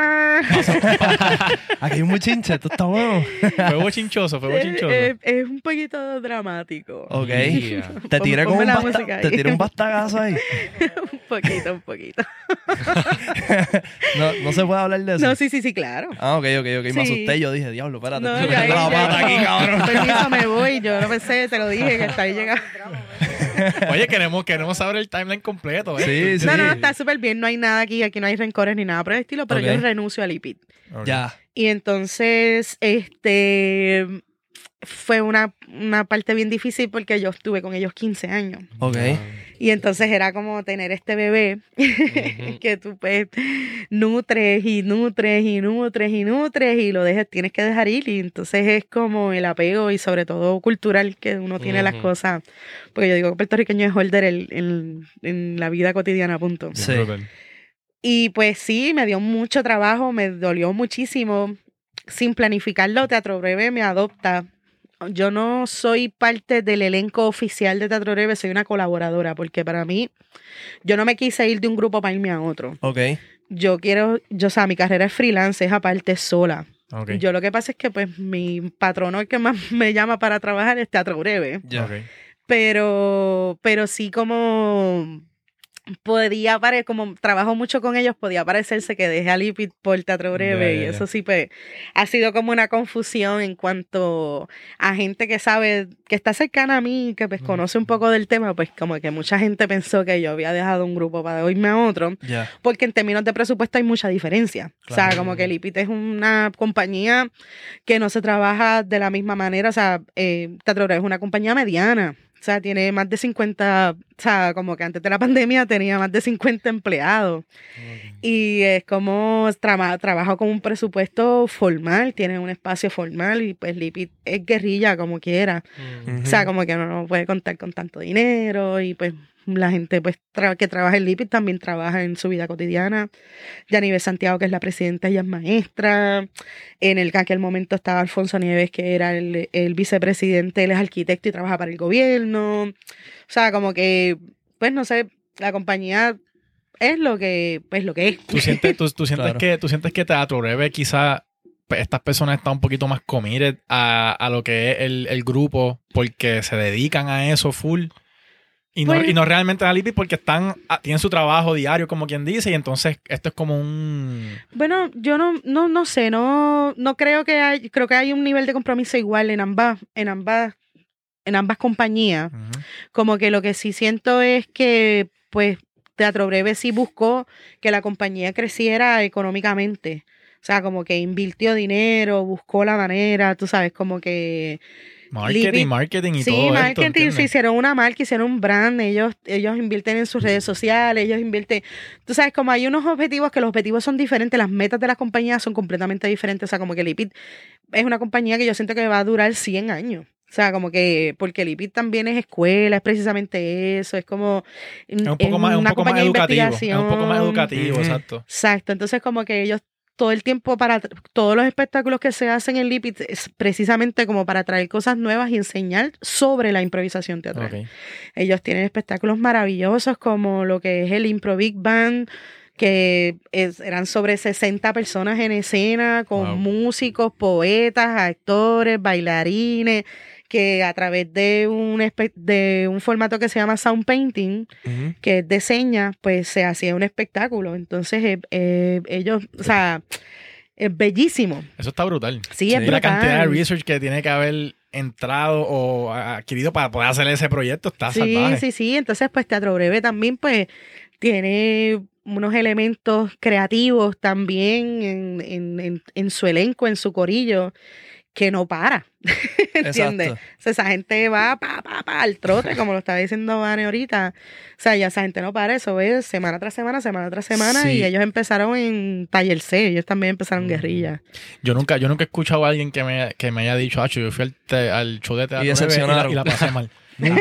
Aquí hay un muchinche, esto está bueno. Fue bochinchoso, fue bochinchoso. Es un poquito dramático. Ok. Yeah. Te tiré con Ponme un la música ahí. te tiré un bastagazo ahí. Un poquito. No se puede hablar de eso. No, sí, claro. Ah, ok. Me Sí. asusté. Yo dije, diablo, espérate. No, estoy ya, metiendo la ya, pata aquí, no. cabrón. Permiso, me voy. Yo no pensé, te lo dije, que hasta ahí llegaba. Oye, queremos saber el timeline completo. Sí, sí. No, está súper bien. No hay nada aquí no hay rencores ni nada por el estilo, pero Ok. yo renuncio al IPID. Ok. Ya. Y entonces, fue una parte bien difícil porque yo estuve con ellos 15 años. Ok. Y entonces era como tener este bebé que tú pues nutres y lo tienes que dejar ir. Y entonces es como el apego y sobre todo cultural que uno tiene a las Ujú. cosas. Porque yo digo que puertorriqueño es holder en la vida cotidiana, punto. Bien Sí. brutal. Y pues sí, me dio mucho trabajo, me dolió muchísimo. Sin planificarlo, Teatro Breve me adopta. Yo no soy parte del elenco oficial de Teatro Breve, soy una colaboradora, porque para mí, yo no me quise ir de un grupo para irme a otro. Ok. O sea, mi carrera es freelance, es aparte sola. Ok. Yo lo que pasa es que pues mi patrono, el que más me llama para trabajar, es Teatro Breve. Ya. Ok. Pero sí como podía parecer, como trabajo mucho con ellos, podía parecerse que dejé a Lipit por Teatro Breve, y eso sí, pues, ha sido como una confusión en cuanto a gente que sabe, que está cercana a mí, que pues conoce un poco del tema, pues como que mucha gente pensó que yo había dejado un grupo para irme a otro, porque en términos de presupuesto hay mucha diferencia. Claro. O sea, como que Lipit es una compañía que no se trabaja de la misma manera, o sea, Teatro Breve es una compañía mediana. O sea, tiene más de 50, o sea, como que antes de la pandemia tenía más de 50 empleados. Okay. Y es como trabajo con un presupuesto formal, tiene un espacio formal y pues Lipit es guerrilla como quiera. O sea, como que no puede contar con tanto dinero y pues la gente pues que trabaja en Lipit también trabaja en su vida cotidiana. Yanivel Santiago, que es la presidenta, ella es maestra. En aquel momento estaba Alfonso Nieves, que era el vicepresidente, él es arquitecto y trabaja para el gobierno. O sea, como que, pues no sé, la compañía es lo que es. ¿Tú sientes, claro. ¿Tú sientes que Teatro Breve quizá estas personas están un poquito más committed a lo que es el grupo porque se dedican a eso full? Y no realmente a Lipit porque tienen su trabajo diario, como quien dice, y entonces esto es como un... Bueno, yo no sé, no creo que creo que hay un nivel de compromiso igual en ambas compañías. Uh-huh. Como que lo que sí siento es que, pues, Teatro Breve sí buscó que la compañía creciera económicamente. O sea, como que invirtió dinero, buscó la manera, tú sabes, como que... Marketing y sí, todo esto. Sí, marketing, se hicieron una marca, hicieron un brand, ellos invierten en sus redes sociales, ellos invierten... Tú sabes, como hay unos objetivos que los objetivos son diferentes, las metas de las compañías son completamente diferentes. O sea, como que Lipit es una compañía que yo siento que va a durar 100 años. O sea, como que, porque Lipit también es escuela, es precisamente eso, es como es un poco más educativo. Es un poco más educativo, exacto. Exacto, entonces como que ellos todo el tiempo para todos los espectáculos que se hacen en Lipit es precisamente como para traer cosas nuevas y enseñar sobre la improvisación teatral. Okay. Ellos tienen espectáculos maravillosos como lo que es el Impro Big Band, que eran sobre 60 personas en escena, con músicos, poetas, actores, bailarines, que a través de un formato que se llama Sound Painting, uh-huh, que es de señas, pues se hacía un espectáculo. Entonces ellos, o sea, es bellísimo. Eso está brutal. Sí, es brutal. La cantidad de research que tiene que haber entrado o adquirido para poder hacer ese proyecto está salvaje. Sí. Entonces, pues Teatro Breve también, pues, tiene unos elementos creativos también en su elenco, en su corillo, que no para, ¿entiendes? O sea, esa gente va al trote, como lo estaba diciendo Vane ahorita. O sea, ya esa gente no para, eso es semana tras semana, sí. Y ellos empezaron en Taller C, ellos también empezaron guerrilla. Yo nunca he escuchado a alguien que me haya dicho, yo fui al show de Teatro y la pasé mal.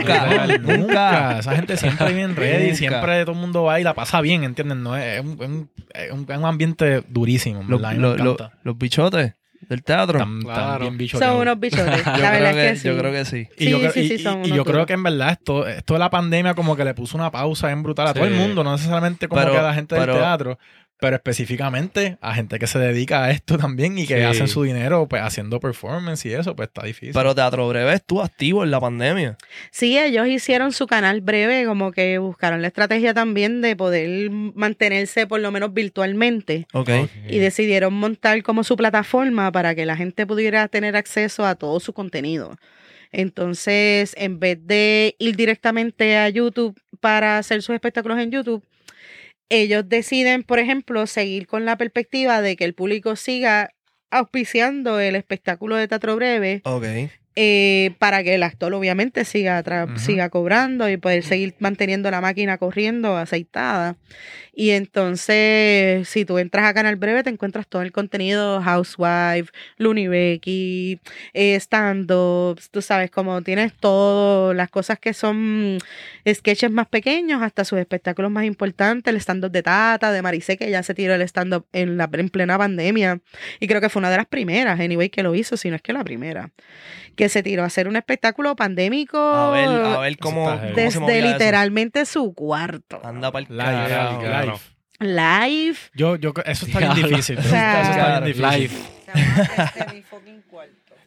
Nunca. Esa gente siempre bien ready, siempre todo el mundo va y la pasa bien, ¿entiendes? No es un ambiente durísimo. Los bichotes del teatro. Claro. Bien bichotes. Son unos bichotes. La verdad es que sí. Yo creo que sí. Y yo creo que en verdad esto de la pandemia como que le puso una pausa bien brutal a todo el mundo, no necesariamente como que a la gente del teatro, pero específicamente a gente que se dedica a esto también y que hacen su dinero pues haciendo performance y eso, pues está difícil. Pero Teatro Breve estuvo activo en la pandemia. Sí, ellos hicieron su canal Breve, como que buscaron la estrategia también de poder mantenerse por lo menos virtualmente. Okay. Y decidieron montar como su plataforma para que la gente pudiera tener acceso a todo su contenido. Entonces, en vez de ir directamente a YouTube para hacer sus espectáculos en YouTube, ellos deciden, por ejemplo, seguir con la perspectiva de que el público siga auspiciando el espectáculo de Teatro Breve. Okay. Para que el actor obviamente siga cobrando y poder seguir manteniendo la máquina corriendo, aceitada. Y entonces, si tú entras a Canal Breve, te encuentras todo el contenido Housewife, Looney Becky, stand-ups, tú sabes, como tienes todas las cosas que son sketches más pequeños hasta sus espectáculos más importantes, el stand-up de Tata, de Maricé, que ya se tiró el stand-up en plena pandemia. Y creo que fue una de las primeras, anyway, que lo hizo, si no es que la primera. Que se tiró a hacer un espectáculo pandémico a ver cómo desde literalmente su cuarto. Anda para el live. Yo eso está bien difícil. Eso está bien difícil. Se llama mi fucking cuarto.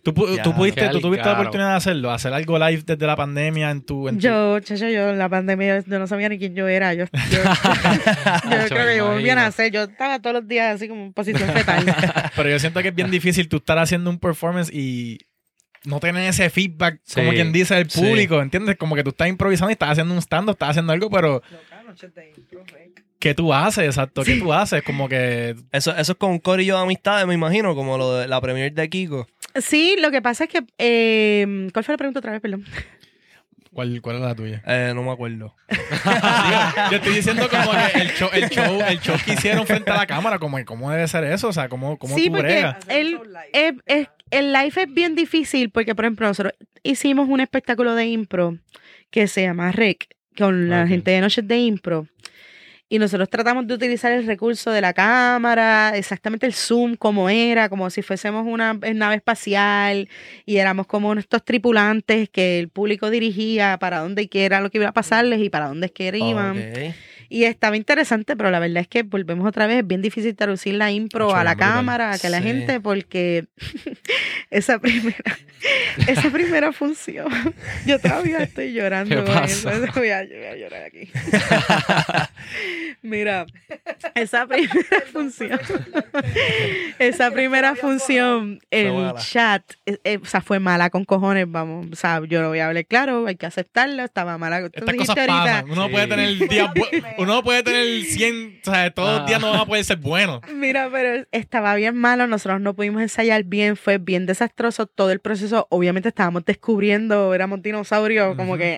¿Tú tuviste la caro. oportunidad de hacerlo? ¿Hacer algo live desde la pandemia en tu... Yo en la pandemia yo no sabía ni quién yo era. Yo creo que yo volví a nacer. Yo estaba todos los días así como en posición fetal. Pero yo siento que es bien difícil tú estar haciendo un performance y no tener ese feedback, como Sí. quien dice, del público, ¿entiendes? Como que tú estás improvisando y estás haciendo un stand-up, estás haciendo algo, pero ¿qué tú haces? Exacto, ¿qué tú haces? Como que... Eso es con un corillo de amistades, me imagino, como lo de la premiere de Kiko. Sí, lo que pasa es que... ¿cuál fue la pregunta otra vez? Perdón. ¿Cuál es la tuya? No me acuerdo. Yo estoy diciendo como que el show que hicieron frente a la cámara, como que cómo debe ser eso, o sea, cómo Sí, tú porque bregas. el live es bien difícil porque, por ejemplo, nosotros hicimos un espectáculo de impro que se llama REC con la Ok. gente de Noches de Impro. Y nosotros tratamos de utilizar el recurso de la cámara, exactamente el zoom como era, como si fuésemos una nave espacial y éramos como estos tripulantes que el público dirigía para dónde quiera lo que iba a pasarles y para dónde es que iban. Ok. Y estaba interesante, pero la verdad es que volvemos otra vez, es bien difícil traducir la impro Mucho, a la bien brutal. cámara, a que la Sí. gente, porque esa primera función, yo todavía estoy llorando. ¿Qué con pasó? eso. Voy a llorar aquí. Mira, esa primera función, el mala. chat, o sea, fue mala con cojones, vamos, o sea, yo lo voy a hablar claro, hay que aceptarlo, estaba mala. Tú Estas dijiste cosas pasan. Uno Sí. puede tener días uno puede tener 100, o sea, todos los días no van a poder ser buenos. Mira, pero estaba bien malo, nosotros no pudimos ensayar bien, fue bien desastroso todo el proceso, obviamente estábamos descubriendo, éramos dinosaurios, como que...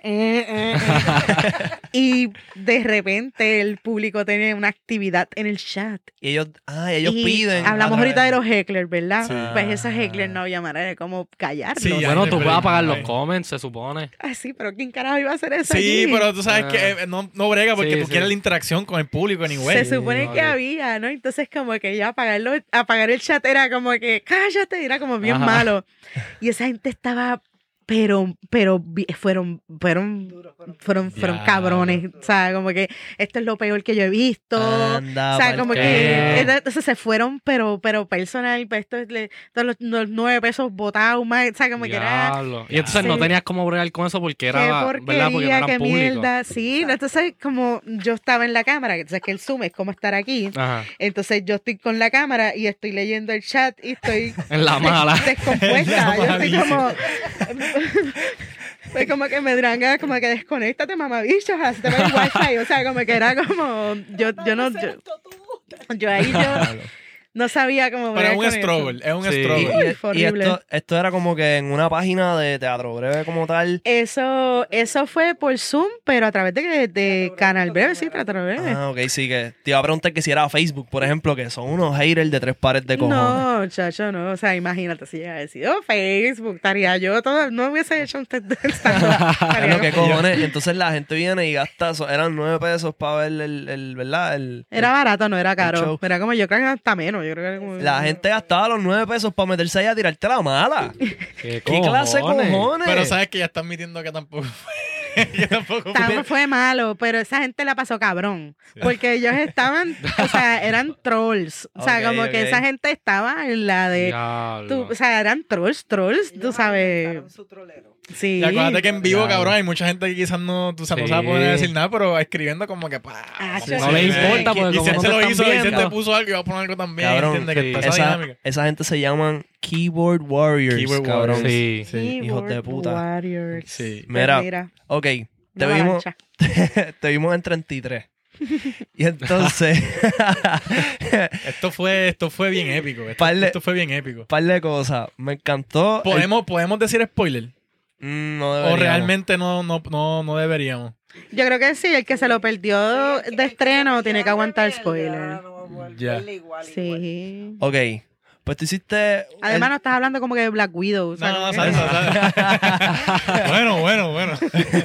Y de repente el público tiene una actividad en el chat. Y ellos Y piden. hablamos a ahorita través- de los hecklers, ¿verdad? Sí. Pues esos hecklers no había manera de cómo callarlos. Sí, ya. Bueno, tú puedes apagar los Ay. comments, se supone. Ah, sí, pero ¿quién carajo iba a hacer eso Sí, allí? pero tú sabes Ah. que no brega porque Sí, tú sí. quieres la interacción con el público, anyway. Se supone que ok. había, ¿no? Entonces como que ya apagar el chat era como que cállate, era como bien Ajá. malo. Y esa gente estaba, pero fueron Diablo. cabrones. O sea, como que esto es lo peor que yo he visto. Anda, O sea, pa'l como qué. que entonces se fueron, pero personal, pues esto todos los 9 pesos botados más, o sea, como que era Diablo. Y entonces no Sí. tenías cómo bregar con eso porque qué era, ¿verdad? Porque no porquería, eran qué públicos. mierda. Sí, entonces como yo estaba en la cámara, entonces que el Zoom es como estar aquí. Ajá. Entonces yo estoy con la cámara y estoy leyendo el chat y estoy En la mala. descompuesta. En la Yo estoy como... Pues como que me dirán, como que desconéctate, mamabichos, así te va el wifi. O sea, como que era como... Yo ahí no sabía cómo Pero es bregar un con eso. struggle, es un Sí. struggle. Uy, fue horrible. esto era como que en una página de teatro breve como tal. Eso fue por Zoom, pero a través de Canal Breve, sí, Teatro Breve. Ah, ok, sí, que te iba a preguntar que si era Facebook, por ejemplo, que son unos haters de 3 pares de cojones. No, chacho, no. O sea, imagínate si llega a decir, Facebook, estaría yo todo, no hubiese hecho un Pero qué cojones. Entonces la gente viene y gasta, eran 9 pesos para ver ¿verdad? Era barato, no era show. caro. Era como, yo creo que hasta menos. Yo creo que era como... La gente gastaba los 9 pesos para meterse ahí a tirarte la mala. ¿Qué ¿Qué clase de cojones? Pero sabes que ya están admitiendo que tampoco fue. Que tampoco fue. Fue malo, pero esa gente la pasó cabrón. Porque ellos estaban, o sea, eran trolls. O sea, Ok, como que ok. esa gente estaba en la de... Diablo. o sea, eran trolls, tú sabes. Sí. Y acuérdate que en vivo, Claro. cabrón, hay mucha gente que quizás no, tú sabes, no Sí. se va a poner a decir nada, pero escribiendo como que Ah, sí, no sí, le sí. importa, porque Y como si él no se te lo están hizo y si él te viendo. puso algo, iba a poner algo también. Cabrón, ¿Entiendes? Que sí. está esa Esa, dinámica. esa gente se llaman Keyboard Warriors, Keyboard cabrón. Warriors. Sí. Sí. hijos de puta. Warriors. Sí. Pues Mira, ok, te una vimos, avalancha. te vimos en 33. Y entonces, Esto fue bien épico. Parle- Esto fue bien épico. par de cosas. Me encantó. ¿Podemos decir spoiler? No ¿O deberíamos. realmente no deberíamos? Yo creo que sí, el que se lo perdió de estreno tiene que aguantar spoiler. Ya. Sí. Ok, pues tú hiciste... Además, no estás hablando como que de Black Widow. o sea, No, como que- sabes. Bueno.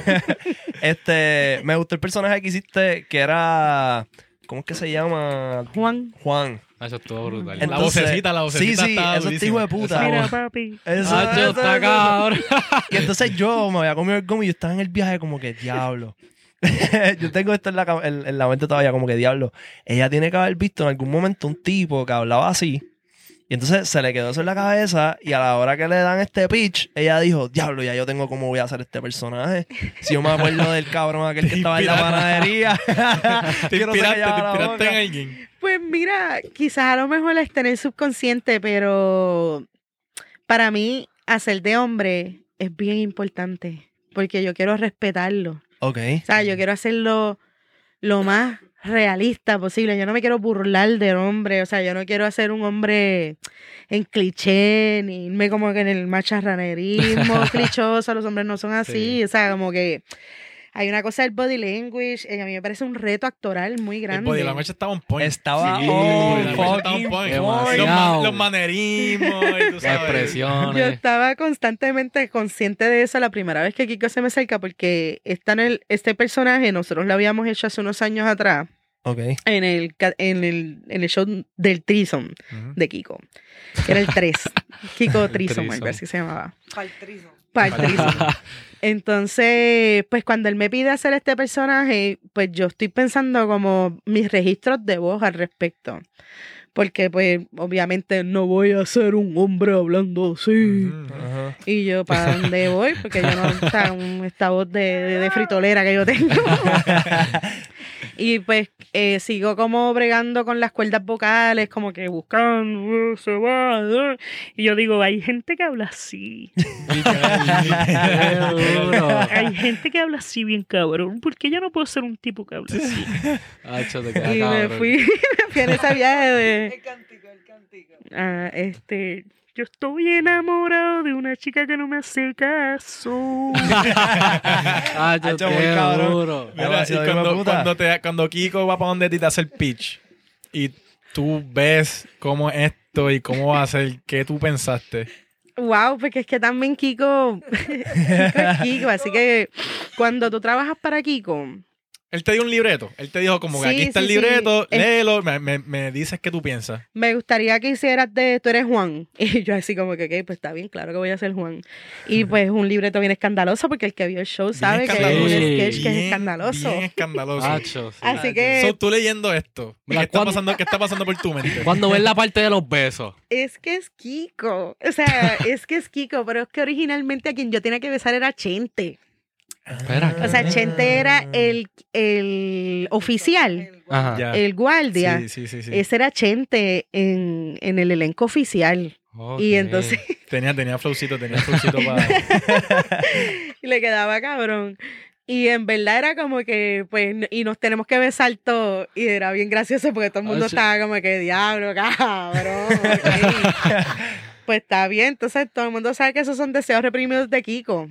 me gustó el personaje que hiciste, que era... ¿Cómo es que se llama? Juan. Juan. Eso estuvo brutal. La vocecita Sí, sí, estaba eso es hijo de durísima. puta. Mira, papi. Eso, Ah, yo eso, está eso. cabrón. Y entonces yo me había comido el gomo y yo estaba en el viaje como que diablo. Yo tengo esto en la mente todavía como que diablo. Ella tiene que haber visto en algún momento un tipo que hablaba así Y entonces se le quedó eso en la cabeza y a la hora que le dan este pitch, ella dijo, diablo, ya yo tengo cómo voy a hacer este personaje. Si yo me acuerdo del cabrón aquel que estaba en la panadería. Te Yo no sé inspiraste, qué llevaba te la inspiraste boca. en alguien. Pues mira, quizás a lo mejor está en el subconsciente, pero para mí hacer de hombre es bien importante porque yo quiero respetarlo. Ok. O sea, yo quiero hacerlo lo más realista posible. Yo no me quiero burlar del hombre. O sea, yo no quiero hacer un hombre en cliché, ni irme como que en el macharranerismo clichoso. Los hombres no son así. Sí. O sea, como que hay una cosa del body language. A mí me parece un reto actoral muy El grande. body language estaba on point. Estaba Sí, on la fucking point. Demasiado. Los manerismos y tú Las sabes. Yo expresiones. estaba constantemente consciente de eso la primera vez que Kiko se me acerca porque este personaje nosotros lo habíamos hecho hace unos años atrás Ok. en el show del Threesome Ujú. de Kiko, que era el 3. Kiko El Threesome, algo threesome. así se llamaba. Paltrizo. Para el Threesome. Entonces, pues cuando él me pide hacer este personaje, pues yo estoy pensando como mis registros de voz al respecto. Porque pues obviamente no voy a ser un hombre hablando así. Ujú. Ajá. Y yo, ¿para dónde voy? Porque yo no, o sea, esta voz de fritolera que yo tengo. Y pues sigo como bregando con las cuerdas vocales, como que buscando, se va. Y yo digo, hay gente que habla así. Qué duro. Hay gente que habla así bien cabrón. ¿Por qué yo no puedo ser un tipo que habla así? Hacho, te queda Y me cabrón. fui en ese viaje de... El cántico, el cántico. Yo estoy enamorado de una chica que no me hace caso. Hacho, Hacho, muy qué cabrón. duro. Mira, y Demasiado hijo de puta. cuando Kiko va para donde ti te hace el pitch y tú ves cómo es esto y cómo va a ser, ¿qué tú pensaste? Wow, porque es que también Kiko es Kiko, así que cuando tú trabajas para Kiko, Él te dio un libreto. Él te dijo como que Sí, aquí está el sí, libreto, sí. léelo, me dices qué tú piensas. me gustaría que hicieras tú eres Juan. Y yo así como que, ok, pues está bien, claro que voy a ser Juan. Y pues un libreto bien escandaloso, porque el que vio el show sabe que es un escandaloso. sketch que es Bien, escandaloso. Bien escandaloso. Hacho, sí. Así que So, tú leyendo esto, Mira, ¿qué está pasando por tu mente? Cuando ves la parte de los besos. es que es Kiko. O sea, es que es Kiko, pero es que originalmente a quien yo tenía que besar era Chente. Espera. O sea, Chente era el oficial, Ajá. Ya. el guardia. Sí. Ese era Chente en el elenco oficial. Ok. Y entonces Tenía flowcito para... le quedaba cabrón. Y en verdad era como que, pues, y nos tenemos que besar todos. Y era bien gracioso porque todo el mundo Ay, sí. estaba como que, diablo, cabrón. ok". Pues está bien, entonces todo el mundo sabe que esos son deseos reprimidos de Kiko.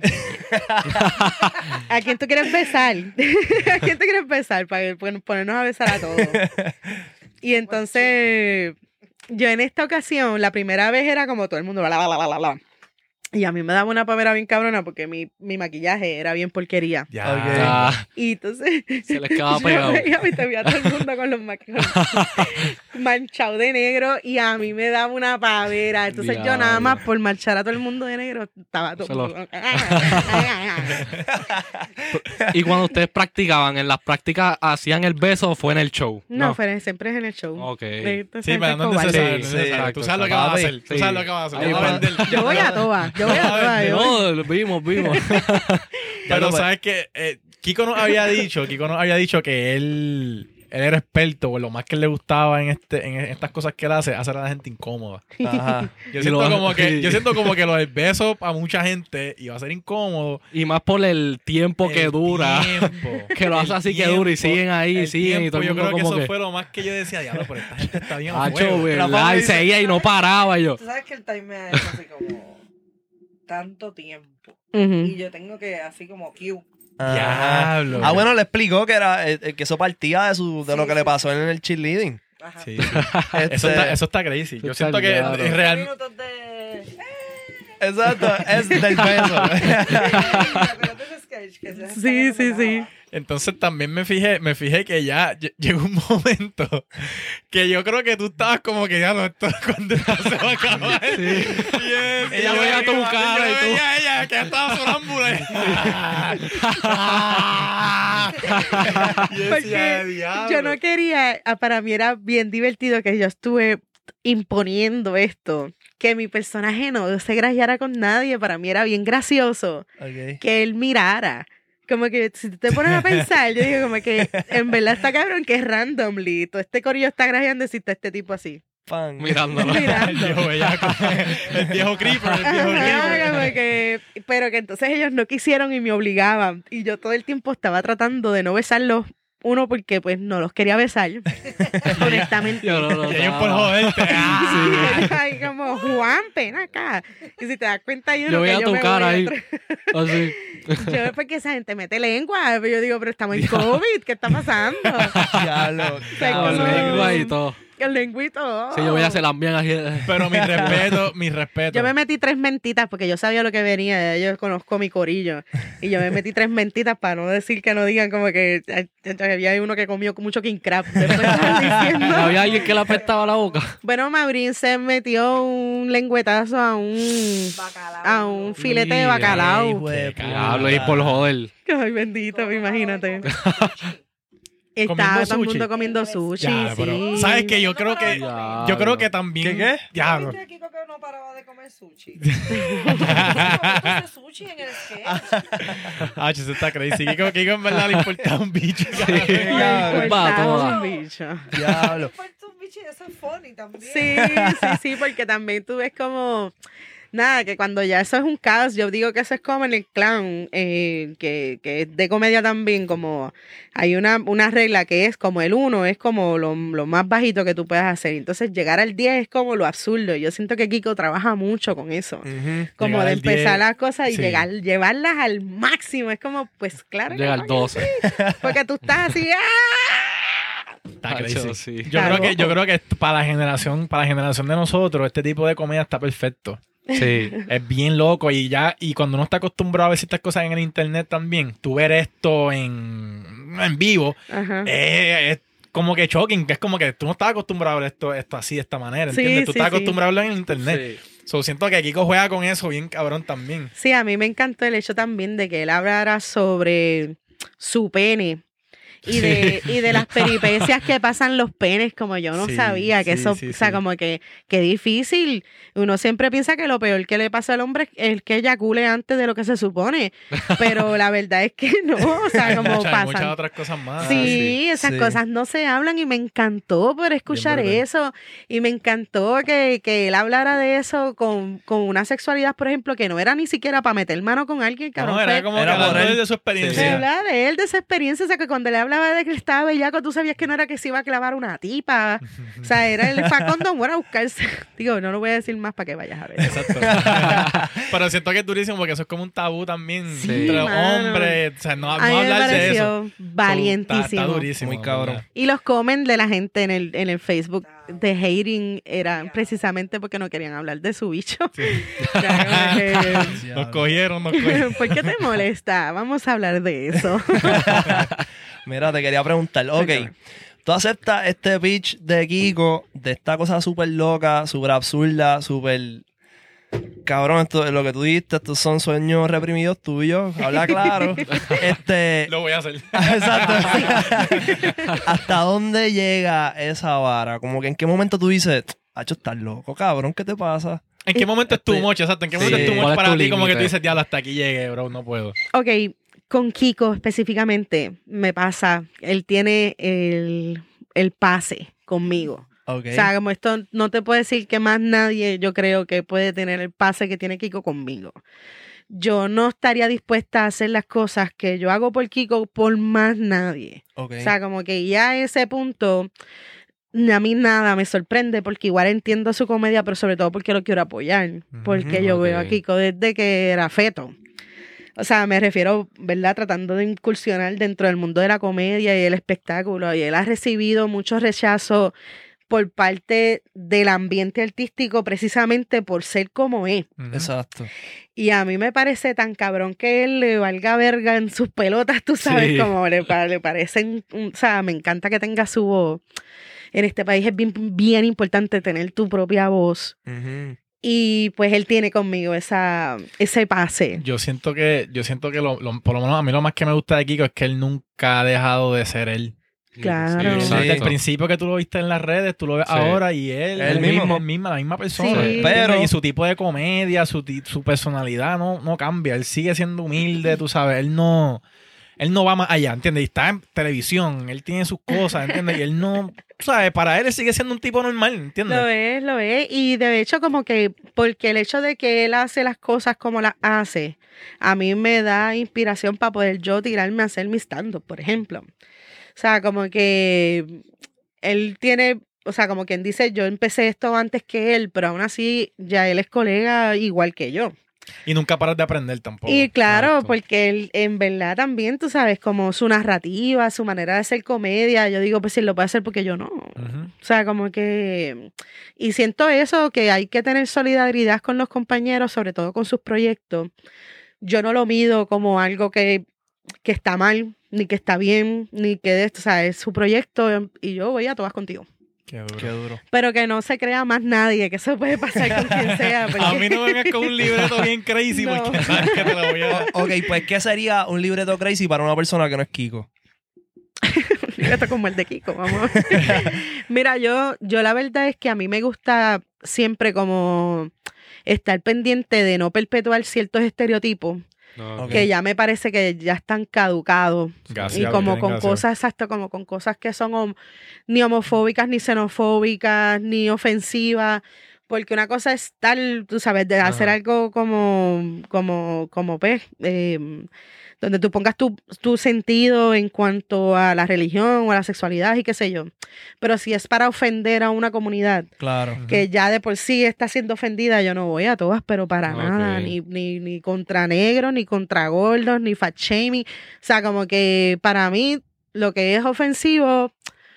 ¿A quién tú quieres besar? ¿A quién tú quieres besar? Para ponernos a besar a todos. Y entonces, yo en esta ocasión, la primera vez era como todo el mundo, bla, bla, bla, bla, bla. Y a mí me daba una pavera bien cabrona porque mi maquillaje era bien porquería. Ya. Ok. Ah, Y entonces se les quedaba yo pegado. veía y te veía a todo el mundo con los maquillajes manchados de negro y a mí me daba una pavera. Entonces yo nada Diablo. más por marchar a todo el mundo de negro estaba todo. Se lo- Y cuando ustedes practicaban, en las prácticas hacían el beso o fue en el show. No, fue siempre es en el show. Ok. Sí, pero no es necesario. Sí, no es necesario. exacto, Tú sabes lo que vas a exacto. hacer. Tú Sí. sabes lo que vas a hacer. Ahí Vas a va. vender. Yo voy a todas, yo voy a todas. yo voy- No, vimos. Pero pues. sabes que Kiko nos había dicho que él era experto, o lo más que le gustaba en estas cosas que él hace, hacer a la gente incómoda. Ajá. Yo Y siento, lo- yo siento como que lo del beso para mucha gente iba a ser incómodo. Y más por el tiempo que El dura. tiempo. Que lo hace El así que dura y tiempo. siguen ahí, El siguen y todo el tiempo, mundo yo creo que como eso que... fue lo más que yo decía, diablo, pero esta gente está bien a Hacho, fuego. La ¿verdad? fama Y dice- seguía y no paraba y yo. Tú sabes que el time me ha hecho así como tanto tiempo. Ujú. Y yo tengo que así como Q. Ajá. Diablo. Ah, bueno, le explicó que era que eso partía de lo Sí, que le sí, pasó en el cheerleading. Ajá. Sí. Este, Eso está crazy. Yo Está siento que claro. es real. Minutos de... Exacto, es del beso. ¿Acuerdas de ese sketch que se Sí, está sí, sí. grabando? Entonces también me fijé que ya llegó un momento que yo creo que tú estabas como que ya no, esto cuando esto se va a acabar. Sí. Yes, Ella veía tu cara y tú. Ella, que estaba sonámbula. Yo decía, Porque "Diablo". yo no quería, para mí era bien divertido que yo estuve imponiendo esto, que mi personaje no se grajeara con nadie, para mí era bien gracioso Ok. que él mirara. Como que si te pones a pensar, yo digo como que en verdad está cabrón que es randomly. Todo este corillo está grajeando y si está este tipo así. Pan. Mirándolo. El Mirando. viejo bellaco. El viejo creeper. El viejo Ajá, creeper. como que, pero que entonces ellos no quisieron y me obligaban. Y yo todo el tiempo estaba tratando de no besarlos. Uno, porque pues no los quería besar. Honestamente. Yo no lo Y ellos por estaba. joderte. ¡Ah! Sí, ahí como, Juan, ven acá. Y si te das cuenta, hay uno Yo que veía yo tu me cara voy ahí. atrás. Así. Yo, porque esa gente mete lengua. Pero yo digo, pero estamos en COVID, ¿qué está pasando? Diablo, sea, Con como- lengua y todo. El lengüito. Sí, yo voy a hacer las bien así. Pero mi respeto, mi respeto. Yo me metí 3 mentitas porque yo sabía lo que venía. Yo conozco mi corillo. Y yo me metí 3 mentitas para no decir que no digan como que había uno que comió mucho king crab. Después estaban diciendo. Había alguien que le apestaba la boca. Bueno, Maurín se metió un lengüetazo a un filete de bacalao. hijo de Qué puta. Hablo ahí por joder. Ay, bendito, imagínate. Comiendo Estaba todo el sushi. mundo comiendo sushi, Ya, pero, sí. ¿sabes qué? Yo creo que... Diablo. Yo creo que también... ¿Qué? Diablo. ¿Viste a Kiko que no paraba de comer sushi? Comiéndose sushi en el sketch. Ah, eso está crazy. Kiko en verdad le importaba un bicho. Ay, Diablo. cortaba toda. un bicho. Diablo. Fue un bicho y eso es funny también. Sí, porque también tú ves como, nada, que cuando ya eso es un caos, yo digo que eso es como en el clown, que es de comedia también, como hay una regla que es como el 1 es como lo más bajito que tú puedas hacer, entonces llegar al 10 es como lo absurdo, yo siento que Kiko trabaja mucho con eso, Ujú. como Llegar de al empezar 10, las cosas y sí. llevarlas al máximo, es como, pues claro. que Llega al no, 12. porque tú estás así, ¡ah! Está Hacho, crazy. sí. Yo creo que para la generación de nosotros, este tipo de comedia está perfecto. Sí. Es bien loco y cuando uno está acostumbrado a ver ciertas cosas en el internet también, tú ver esto en vivo, Ajá. es como que shocking, que es como que tú no estás acostumbrado a ver esto así de esta manera, Sí, ¿entiendes? Tú sí, estás sí. acostumbrado a verlo en el internet. Sí. So, siento que Kiko juega con eso bien cabrón también. Sí, a mí me encantó el hecho también de que él hablara sobre su pene y de las peripecias que pasan los penes, como yo no Sí, sabía que sí, eso, sí, o sea, sí. como que difícil. Uno siempre piensa que lo peor que le pasa al hombre es que eyacule antes de lo que se supone, pero la verdad es que no, o sea, Hay como muchas pasan. otras cosas más. Sí, esas sí. cosas no se hablan y me encantó poder escuchar brutal. eso y me encantó que él hablara de eso con una sexualidad, por ejemplo, que no era ni siquiera para meter mano con alguien, cabrón. No, fue- era como Era que por hablando él. de su se experiencia. hablaba de él, de esa experiencia, o sea, que cuando le hablaba de que estaba bellaco, tú sabías que no era que se iba a clavar una tipa, o sea, era el facondón, bueno, a buscarse, digo, no lo voy a decir más para que vayas a ver. Exacto. Pero siento que es durísimo porque eso es como un tabú también Sí, entre los mano. hombres. O sea, no A mí me hablar de eso. pareció valientísimo. Está durísimo. Muy cabrón. ¿verdad? Y los comen de la gente en el Facebook de hating era precisamente porque no querían hablar de su bicho. Ya, como Nos cogieron. que, ¿por qué te molesta? Vamos a hablar de eso. Mira, te quería preguntar, ok, Cuéntame. ¿tú aceptas este pitch de Kiko, de esta cosa súper loca, súper absurda, súper... Cabrón, esto, lo que tú dijiste, estos son sueños reprimidos tuyos, habla claro. Lo voy a hacer. Exacto. ¿Hasta dónde llega esa vara? Como que en qué momento tú dices, Hacho, estás loco, cabrón, ¿qué te pasa? ¿En qué momento es tu Este- mocho? Exacto. ¿En qué momento Sí. es tu ¿Cuál mocho es para tu ti? Como que tú límite? dices, diablo, hasta aquí llegué, bro, no puedo. Ok, con Kiko específicamente me pasa, él tiene el pase conmigo. Ok. O sea, como esto no te puedo decir que más nadie yo creo que puede tener el pase que tiene Kiko conmigo. Yo no estaría dispuesta a hacer las cosas que yo hago por Kiko por más nadie. Ok. O sea, como que ya a ese punto a mí nada me sorprende porque igual entiendo su comedia, pero sobre todo porque lo quiero apoyar. Porque yo veo a ok. Kiko desde que era feto. O sea, me refiero, ¿verdad? Tratando de incursionar dentro del mundo de la comedia y el espectáculo. Y él ha recibido muchos rechazos por parte del ambiente artístico precisamente por ser como es. Exacto. Y a mí me parece tan cabrón que él le valga verga en sus pelotas, tú sabes, Sí. como le parecen, o sea, me encanta que tenga su voz. En este país es bien, bien importante tener tu propia voz. Ujú. Y pues él tiene conmigo ese pase. Yo siento que por lo menos a mí lo más que me gusta de Kiko es que él nunca ha dejado de ser él. Claro. Sí, Desde exacto. el principio que tú lo viste en las redes, tú lo ves Sí. ahora y él, El mismo. la misma persona. Sí. ¿entiendes? Pero- y su tipo de comedia, su personalidad no cambia. Él sigue siendo humilde, tú sabes. Él no va más allá, ¿entiendes? Y está en televisión, él tiene sus cosas, ¿entiendes? Y él no, tú sabes, para él sigue siendo un tipo normal, ¿entiendes? Lo es. Y de hecho, como que, porque el hecho de que él hace las cosas como las hace, a mí me da inspiración para poder yo tirarme a hacer mi stand-up, por ejemplo. O sea, como que él tiene, o sea, como quien dice, yo empecé esto antes que él, pero aún así ya él es colega igual que yo. Y nunca paras de aprender tampoco. Y claro, exacto. porque él en verdad también, tú sabes, como su narrativa, su manera de hacer comedia, yo digo, pues si él lo puede hacer porque yo no. Ujú. O sea, como que... Y siento eso, que hay que tener solidaridad con los compañeros, sobre todo con sus proyectos. Yo no lo mido como algo que está mal, ni que está bien, ni que de esto, o sea, es su proyecto y yo voy a todas contigo. Qué duro. Qué duro. Pero que no se crea más nadie, que eso puede pasar con quien sea. porque- A mí no me vengas con un libreto bien crazy No. porque sabes que te lo voy a... Ok, pues, ¿qué sería un libreto crazy para una persona que no es Kiko? Esto como el de Kiko, vamos. Mira, yo la verdad es que a mí me gusta siempre como estar pendiente de no perpetuar ciertos estereotipos No, Ok. que ya me parece que ya están caducados. Gaseado, Y como bien con gaseado. cosas, exacto, como con cosas que son ni homofóbicas, ni xenofóbicas, ni ofensivas. Porque una cosa es tal, tú sabes, de hacer Ajá. algo pues, donde tú pongas tu sentido en cuanto a la religión o a la sexualidad y qué sé yo. Pero si es para ofender a una comunidad Claro. que ya de por sí está siendo ofendida, yo no voy a todas, pero para Ok. nada, ni contra negros, ni contra gordos, ni fat shaming. O sea, como que para mí lo que es ofensivo,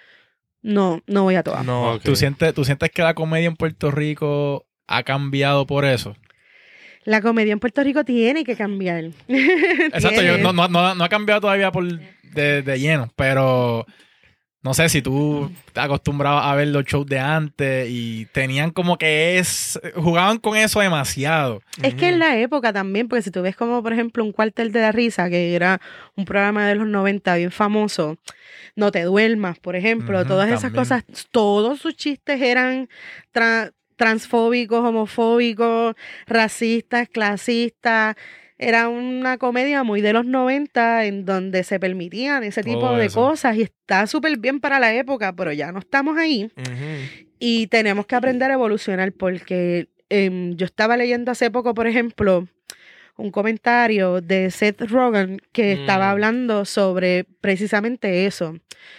no voy a todas. No. Ok. ¿Tú sientes que la comedia en Puerto Rico ha cambiado por eso? La comedia en Puerto Rico tiene que cambiar. Exacto, Tiene. no ha cambiado todavía de lleno, pero no sé si tú te acostumbrabas a ver los shows de antes y tenían como que jugaban con eso demasiado. Es que en la época también, porque si tú ves como, por ejemplo, un Cuartel de la Risa, que era un programa de los 90 bien famoso, No te duermas, por ejemplo, Ujú, todas esas también. cosas, todos sus chistes eran transfóbicos, homofóbicos, racistas, clasistas. Era una comedia muy de los 90 en donde se permitían ese tipo Todo de eso. cosas y está súper bien para la época, pero ya no estamos ahí. Ujú. Y tenemos que aprender a evolucionar porque yo estaba leyendo hace poco, por ejemplo, un comentario de Seth Rogen que estaba hablando sobre precisamente eso.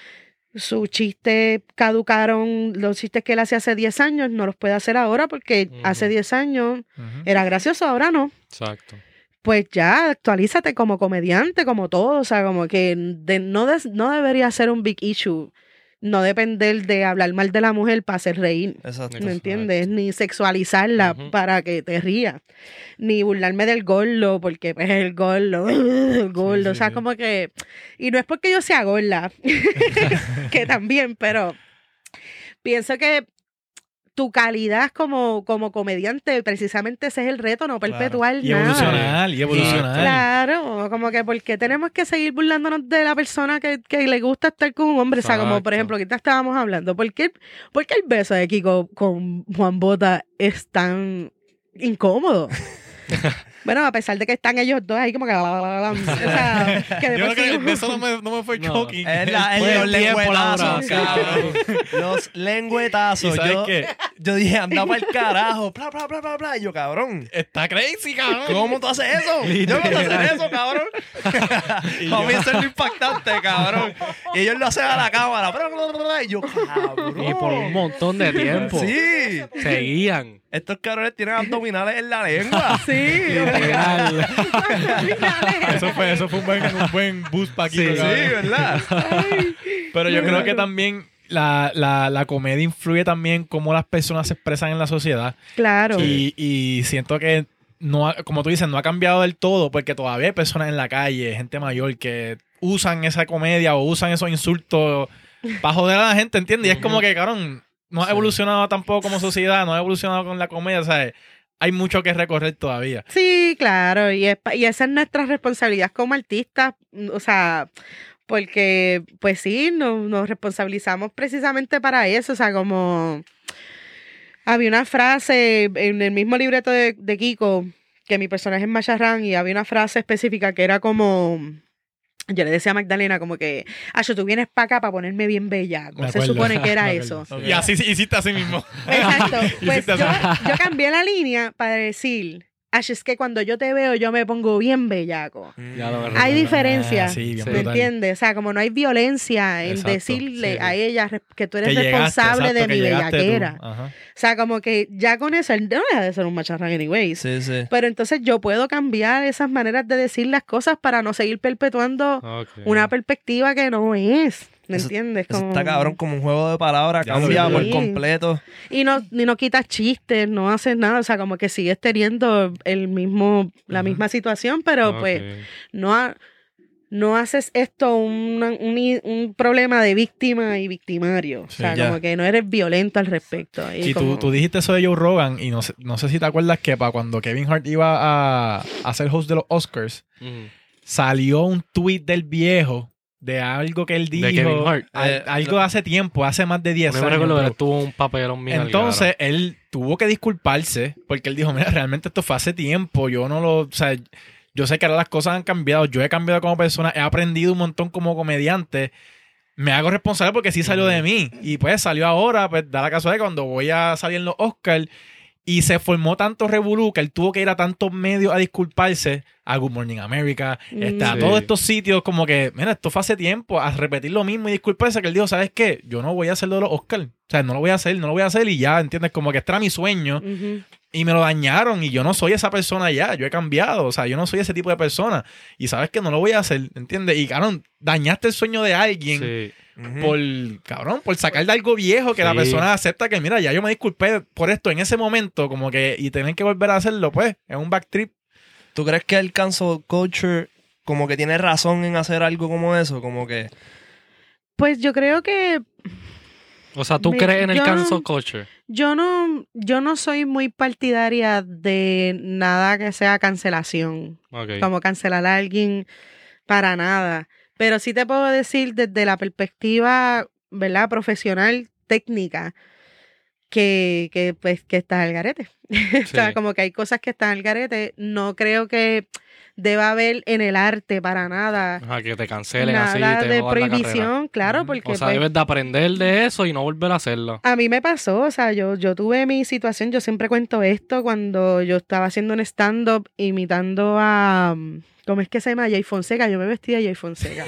Sus chistes caducaron, los chistes que él hacía hace 10 años no los puede hacer ahora porque hace 10 años Ujú. era gracioso, ahora no. Exacto. Pues ya, actualízate como comediante, como todo, o sea, como que no debería ser un big issue, no depender de hablar mal de la mujer para hacer reír, Exacto. ¿me entiendes? Ni sexualizarla Ujú. para que te rías, ni burlarme del gordo, porque pues el gordo, el gordo, Sí, o sea, sí. como que, y no es porque yo sea gorda, que también, pero pienso que tu calidad como comediante, precisamente ese es el reto, no Claro. perpetuar Y nada. evolucionar. Claro, como que porque tenemos que seguir burlándonos de la persona que le gusta estar con un hombre. O sea, como por Exacto. ejemplo, ahorita estábamos hablando, ¿por qué el beso de Kiko con Juan Bota es tan incómodo? Bueno, a pesar de que están ellos dos ahí como que... O sea, que de Yo por creo sí- que de eso no me fue No. shocking. Es Fue los el tiempo, lengüetazos, Laura. cabrón. Los ¿Y lengüetazos. sabes Yo, qué? yo dije, anda para el carajo. Bla, bla, bla, bla, bla. Y yo, cabrón. Está crazy, cabrón. ¿Cómo tú haces eso? Yo no puedo hacer eso, cabrón. Para mí eso es lo impactante, cabrón. Y ellos lo hacen a la cámara. Bla, bla, bla, bla. Y yo, cabrón. Y por un montón de tiempo. Sí. Seguían. Estos cabrones tienen abdominales en la lengua. Sí, Literal. Eso fue un buen boost para aquí. Sí, Sí, ¿verdad? Pero yo creo que también la comedia influye también cómo las personas se expresan en la sociedad. claro. Y siento que, como tú dices, no ha cambiado del todo porque todavía hay personas en la calle, gente mayor, que usan esa comedia o usan esos insultos para joder a la gente, ¿entiendes? Y es como que, cabrón, no ha evolucionado tampoco como sociedad, no ha evolucionado con la comedia, ¿sabes? Hay mucho que recorrer todavía. Sí, claro, y esa es nuestra responsabilidad como artistas, o sea, Porque, pues sí, nos responsabilizamos precisamente para eso. O sea, como había una frase en el mismo libreto de Kiko, que mi personaje es Macharrán, y había una frase específica que era como... Yo le decía a Magdalena como que, tú vienes para acá para ponerme bien bellaco. Me Se acuerdo. supone que era Me eso. acuerdo. Y así hiciste así mismo. Exacto. Pues Hiciste yo, así. yo cambié la línea para decir, es que cuando yo te veo yo me pongo bien bellaco. Ya lo Hay diferencia, Sí, bien Sí. ¿me brutal. entiendes? O sea, como no hay violencia en Exacto, decirle sí. a ella que tú eres Que llegaste, responsable exacto, de que mi llegaste tú. bellaquera. Ajá. O sea, como que ya con eso, él no deja de ser un macharrán anyways. Sí, sí. Pero entonces yo puedo cambiar esas maneras de decir las cosas para no seguir perpetuando Ok. una perspectiva que no es. ¿Me Eso- entiendes? Eso Como... está cabrón, como un juego de palabras, Ya lo cambia vi. por Sí. completo. Y no quitas chistes, no haces nada, o sea, como que sigues teniendo la misma situación, pero Ok. pues no haces esto un problema de víctima y victimario. O Sí, sea, ya. como que no eres violento al respecto. Y como- tú dijiste eso de Joe Rogan y no sé si te acuerdas que para cuando Kevin Hart iba a ser host de los Oscars, Ujú. salió un tweet del viejo de algo que él dijo. De Kevin Hart. Algo de hace tiempo, hace más de 10 No me años. recuerdo que bro. él tuvo un papelón bien Entonces, él tuvo que disculparse porque él dijo, mira, realmente esto fue hace tiempo, yo no lo... O sea, yo sé que ahora las cosas han cambiado, yo he cambiado como persona, he aprendido un montón como comediante, me hago responsable porque sí salió de mí. Y pues salió ahora, pues da la casualidad que cuando voy a salir en los Oscars y se formó tanto revolú que él tuvo que ir a tantos medios a disculparse, a Good Morning America, a Sí. todos estos sitios como que, mira, esto fue hace tiempo, a repetir lo mismo y disculparse, que él dijo, ¿sabes qué? Yo no voy a hacer lo de los Oscars. O sea, no lo voy a hacer y ya, ¿entiendes? Como que este era mi sueño Ujú. y me lo dañaron y yo no soy esa persona ya, yo he cambiado, o sea, yo no soy ese tipo de persona y sabes que no lo voy a hacer, ¿entiendes? Y cabrón, dañaste el sueño de alguien Sí. por sacar de algo viejo que la Sí. persona acepta que, mira, ya yo me disculpé por esto en ese momento, como que, y tener que volver a hacerlo, pues, es un backtrip. ¿Tú crees que el cancel culture como que tiene razón en hacer algo como eso? Como que... Pues yo creo que O sea, ¿tú Me- crees en el yo cancel no- culture? yo no soy muy partidaria de nada que sea cancelación. Ok. Como cancelar a alguien para nada. Pero sí te puedo decir desde la perspectiva, ¿verdad? Profesional, técnica, que está al garete. O sea, Sí. como que hay cosas que están al garete. No creo que deba haber en el arte para nada Ajá, que te cancelen así. nada Te de jodan la carrera. prohibición, claro, Ujú. porque O sea, pues, debes de aprender de eso y no volver a hacerlo. a mí me pasó, o sea, yo tuve mi situación, yo siempre cuento esto cuando yo estaba haciendo un stand-up imitando a, ¿cómo es que se llama? Jay Fonseca, yo me vestía de Jay Fonseca.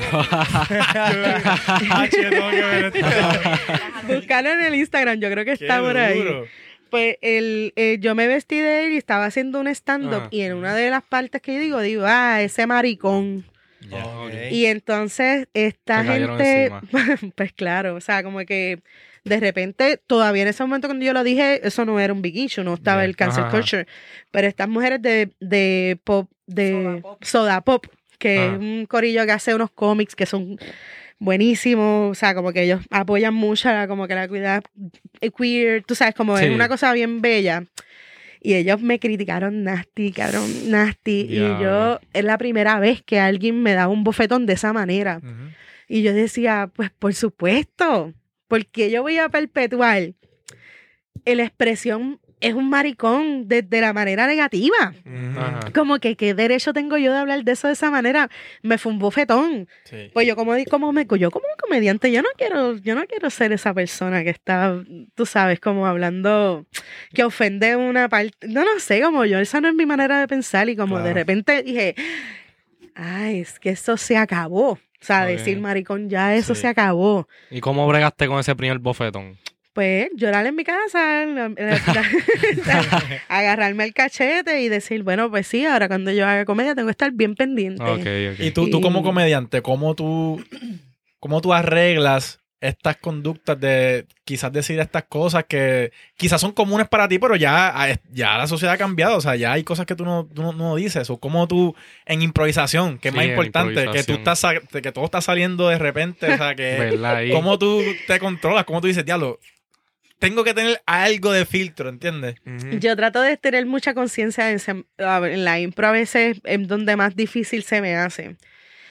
Ah, chico, tengo que ver esto. Buscarlo en el Instagram, yo creo que Qué está por ahí. duro. Pues yo me vestí de él y estaba haciendo un stand-up Ajá. y en una de las partes que yo digo, ese maricón. Ya. Ok. Y entonces esta Te cayeron gente, encima. pues claro, o sea, como que de repente, todavía en ese momento cuando yo lo dije, eso no era un big issue, no estaba Ya. el cancel Ajá, ajá. culture. Pero estas mujeres de pop, de Soda Pop. Soda Pop, que Ajá. es un corillo que hace unos cómics que son buenísimos, o sea, como que ellos apoyan mucho como que la cuidad queer, tú sabes, como Sí. es una cosa bien bella. Y ellos me criticaron nasty, cabrón, nasty. Y Diablo. yo, es la primera vez que alguien me da un bofetón de esa manera. Ujú. Y yo decía, pues por supuesto, porque yo voy a perpetuar la expresión es un maricón desde la manera negativa. Ujú. Ajá. Como que qué derecho tengo yo de hablar de eso de esa manera. Me fue un bofetón. Sí. Pues yo como comediante, yo no quiero ser esa persona que está, tú sabes, como hablando, que ofende una parte, no sé, como yo, esa no es mi manera de pensar y como de Claro. repente dije, ay, es que eso se acabó. O sea, Ok. decir maricón, ya eso Sí. se acabó. ¿Y cómo bregaste con ese primer bofetón? Pues llorar en mi casa, agarrarme el cachete y decir, bueno, pues sí, ahora cuando yo haga comedia tengo que estar bien pendiente. Ok, ok. Y tú como comediante, ¿cómo tú arreglas estas conductas de quizás decir estas cosas que quizás son comunes para ti, pero ya la sociedad ha cambiado? O sea, ya hay cosas que tú no dices. O cómo tú, en improvisación, que es Sí, más en importante, que tú improvisación. que todo está saliendo de repente. O sea, que ¿Verdad? Y- cómo tú te controlas, cómo tú dices, diablo, tengo que tener algo de filtro, ¿entiendes? Ujú. Yo trato de tener mucha conciencia en la impro, a veces es donde más difícil se me hace.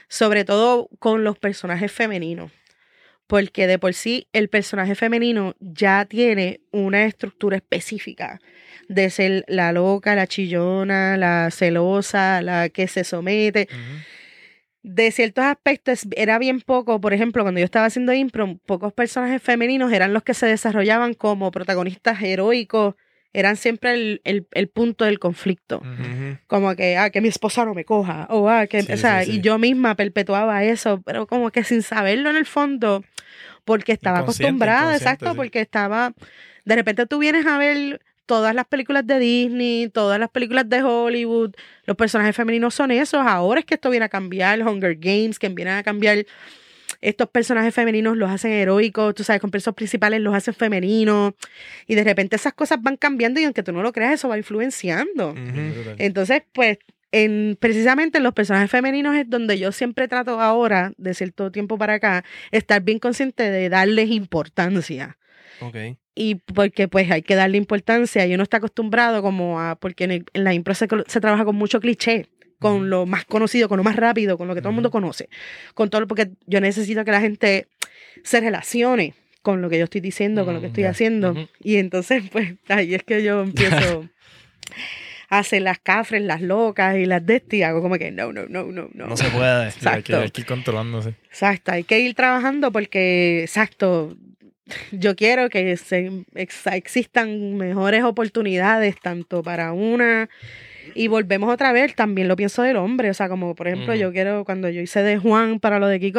sobre todo con los personajes femeninos. Porque de por sí el personaje femenino ya tiene una estructura específica de ser la loca, la chillona, la celosa, la que se somete. De ciertos aspectos era bien poco, por ejemplo, cuando yo estaba haciendo impro, pocos personajes femeninos eran los que se desarrollaban como protagonistas heroicos, eran siempre el punto del conflicto. Como que mi esposa no me coja, o y yo misma perpetuaba eso, pero como que sin saberlo en el fondo, porque estaba acostumbrada, exacto, sí. Porque estaba, de repente tú vienes a ver todas las películas de Disney, todas las películas de Hollywood, los personajes femeninos son esos. Ahora es que esto viene a cambiar, Hunger Games, que vienen a cambiar. Estos personajes femeninos los hacen heroicos, tú sabes, con personajes principales los hacen femeninos. Y de repente esas cosas van cambiando y aunque tú no lo creas, eso va influenciando. Entonces, pues, precisamente en los personajes femeninos es donde yo siempre trato ahora, de cierto tiempo para acá, estar bien consciente de darles importancia. Okay. Y porque pues hay que darle importancia y uno está acostumbrado como a, porque en la impro se trabaja con mucho cliché, con lo más conocido, con lo más rápido, con lo que todo el mundo conoce, con todo, porque yo necesito que la gente se relacione con lo que yo estoy diciendo, con lo que estoy haciendo. Y entonces pues ahí es que yo empiezo a hacer las cafres, las locas y las de este, y hago como que no. No se puede. Exacto. Hay que ir controlándose. Exacto, hay que ir trabajando porque, exacto, yo quiero que existan mejores oportunidades tanto para una y volvemos otra vez, también lo pienso del hombre, o sea, como por ejemplo yo quiero, cuando yo hice de Juan para lo de Kiko,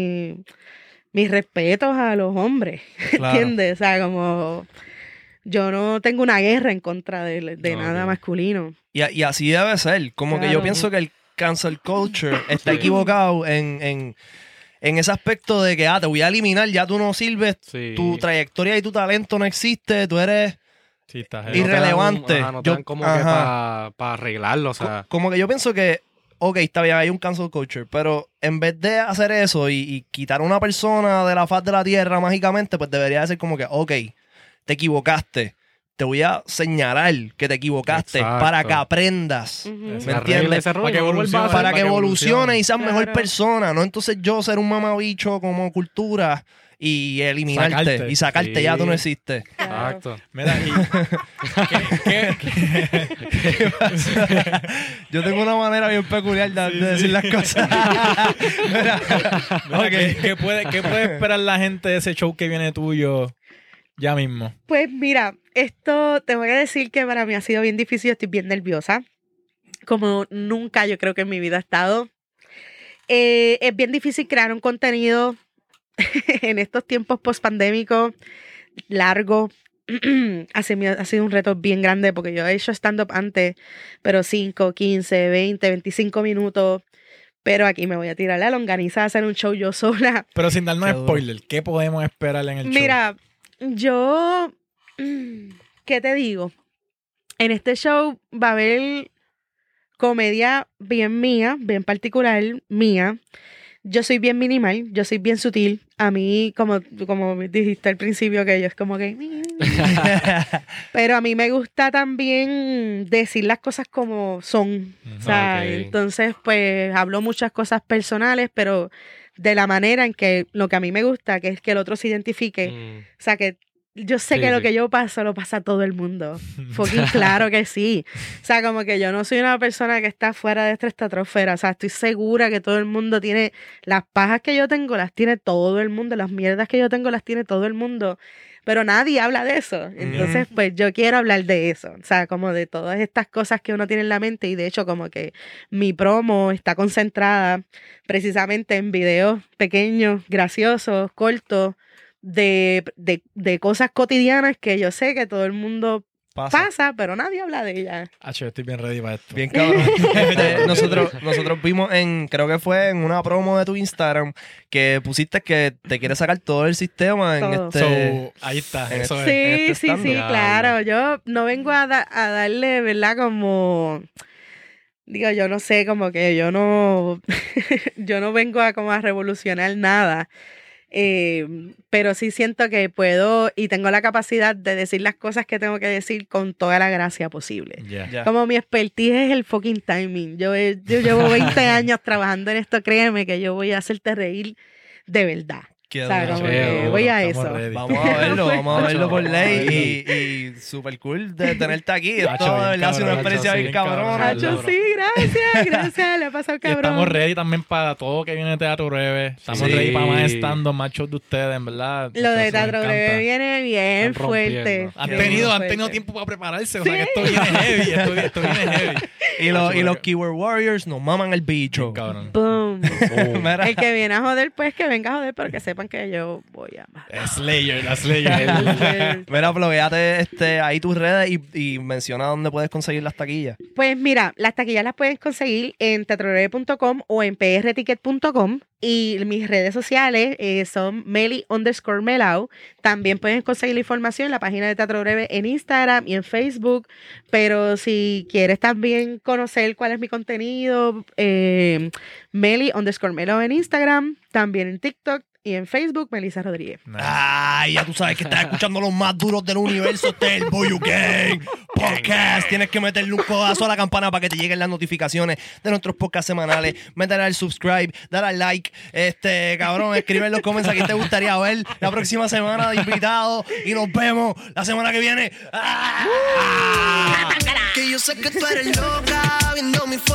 mis respetos a los hombres, claro. ¿Entiendes? O sea, como yo no tengo una guerra en contra de nada masculino. Y así debe ser, como claro. Que yo pienso que el cancel culture está equivocado en ese aspecto de que, te voy a eliminar, ya tú no sirves, tu trayectoria y tu talento no existe, tú eres irrelevante. No te dan como que para arreglarlo, o sea. Como que yo pienso que, ok, está bien, hay un cancel culture, pero en vez de hacer eso y quitar a una persona de la faz de la tierra mágicamente, pues debería ser como que, ok, te equivocaste. Te voy a señalar que te equivocaste. Exacto. Para que aprendas. ¿Me entiendes? Para que evolucione y seas mejor persona. No entonces yo ser un mamabicho como cultura y eliminarte y sacarte. Ya tú no existes. Exacto. Mira, ¿Qué pasa? Yo tengo una manera bien peculiar de decir las cosas. ¿Qué puede esperar la gente de ese show que viene tuyo ya mismo? Pues mira, esto te voy a decir que para mí ha sido bien difícil, estoy bien nerviosa, como nunca yo creo que en mi vida he estado. Es bien difícil crear un contenido en estos tiempos post-pandémicos largo. Ha sido un reto bien grande porque yo he hecho stand-up antes, pero 5, 15, 20, 25 minutos. Pero aquí me voy a tirar la longaniza a hacer un show yo sola. Pero sin darnos spoiler, ¿qué podemos esperar en el show? Mira, yo, ¿qué te digo? En este show va a haber comedia bien mía, bien particular mía. Yo soy bien minimal, yo soy bien sutil. A mí, como dijiste al principio, que yo es como que... Pero a mí me gusta también decir las cosas como son. O sea, entonces, pues, hablo muchas cosas personales, pero de la manera en que lo que a mí me gusta, que es que el otro se identifique. O sea, que yo sé que lo que yo paso, lo pasa todo el mundo. Fucking claro que sí. O sea, como que yo no soy una persona que está fuera de esta estratosfera. O sea, estoy segura que todo el mundo tiene... Las pajas que yo tengo, las tiene todo el mundo. Las mierdas que yo tengo, las tiene todo el mundo. Pero nadie habla de eso. Entonces, pues yo quiero hablar de eso. O sea, como de todas estas cosas que uno tiene en la mente. Y de hecho, como que mi promo está concentrada precisamente en videos pequeños, graciosos, cortos, de cosas cotidianas que yo sé que todo el mundo pasa, pero nadie habla de ellas. Yo estoy bien ready para esto. Bien cabrón. Nosotros vimos creo que fue en una promo de tu Instagram que pusiste que te quieres sacar todo el sistema en ahí está. Sí, claro. Yo no vengo a darle, ¿verdad? Como... Digo, yo no sé, como que yo no vengo a como a revolucionar nada. Pero sí siento que puedo y tengo la capacidad de decir las cosas que tengo que decir con toda la gracia posible. Yeah. Ya. Como mi expertise es el fucking timing. Yo llevo 20 años trabajando en esto, créeme que yo voy a hacerte reír de verdad. Qué O sea, duro. como Sí, que duro, voy a estamos eso. ready. Vamos a verlo por Macho, ley y super cool de tenerte aquí. Macho, Esto de bien verdad ha sido una cabrón, experiencia macho, bien sí, bien cabrona. cabrón. Hacho, sí, gracias, le ha pasado Y cabrón. estamos ready también para todo que viene de Teatro Breve. Estamos Sí. ready para más stand-up, más shows de ustedes, en verdad. Lo de Eso me Teatro Breve encanta. viene bien Están fuerte. rompiendo. Han Qué tenido fuerte. tiempo para prepararse, o Sí. sea que esto viene heavy, esto viene heavy. Y los Keyword Warriors nos maman el bicho. Bien cabrón. Boom. Mira, El que viene a joder, pues que venga a joder, pero que sepan que yo voy a más. Slayer, la Slayer. mira, pluguéate ahí tus redes y menciona dónde puedes conseguir las taquillas. Pues mira, las taquillas las pueden conseguir en teatrobreve.com o en prticket.com y mis redes sociales son Meli_Melao. También pueden conseguir la información en la página de Teatro Breve en Instagram y en Facebook, pero si quieres también conocer cuál es mi contenido, Meli_Melao en Instagram, también en TikTok y en Facebook, Melissa Rodríguez. Ay, ya tú sabes que estás escuchando los más duros del universo. Este es el Boyu Gang Podcast. Tienes que meterle un codazo a la campana para que te lleguen las notificaciones de nuestros podcasts semanales. Métele al subscribe, dale al like. Cabrón, escribe en los comments a quién te gustaría ver la próxima semana de invitado. Y nos vemos la semana que viene. ¡Ah! Que yo sé que tú eres loca viendo mi foto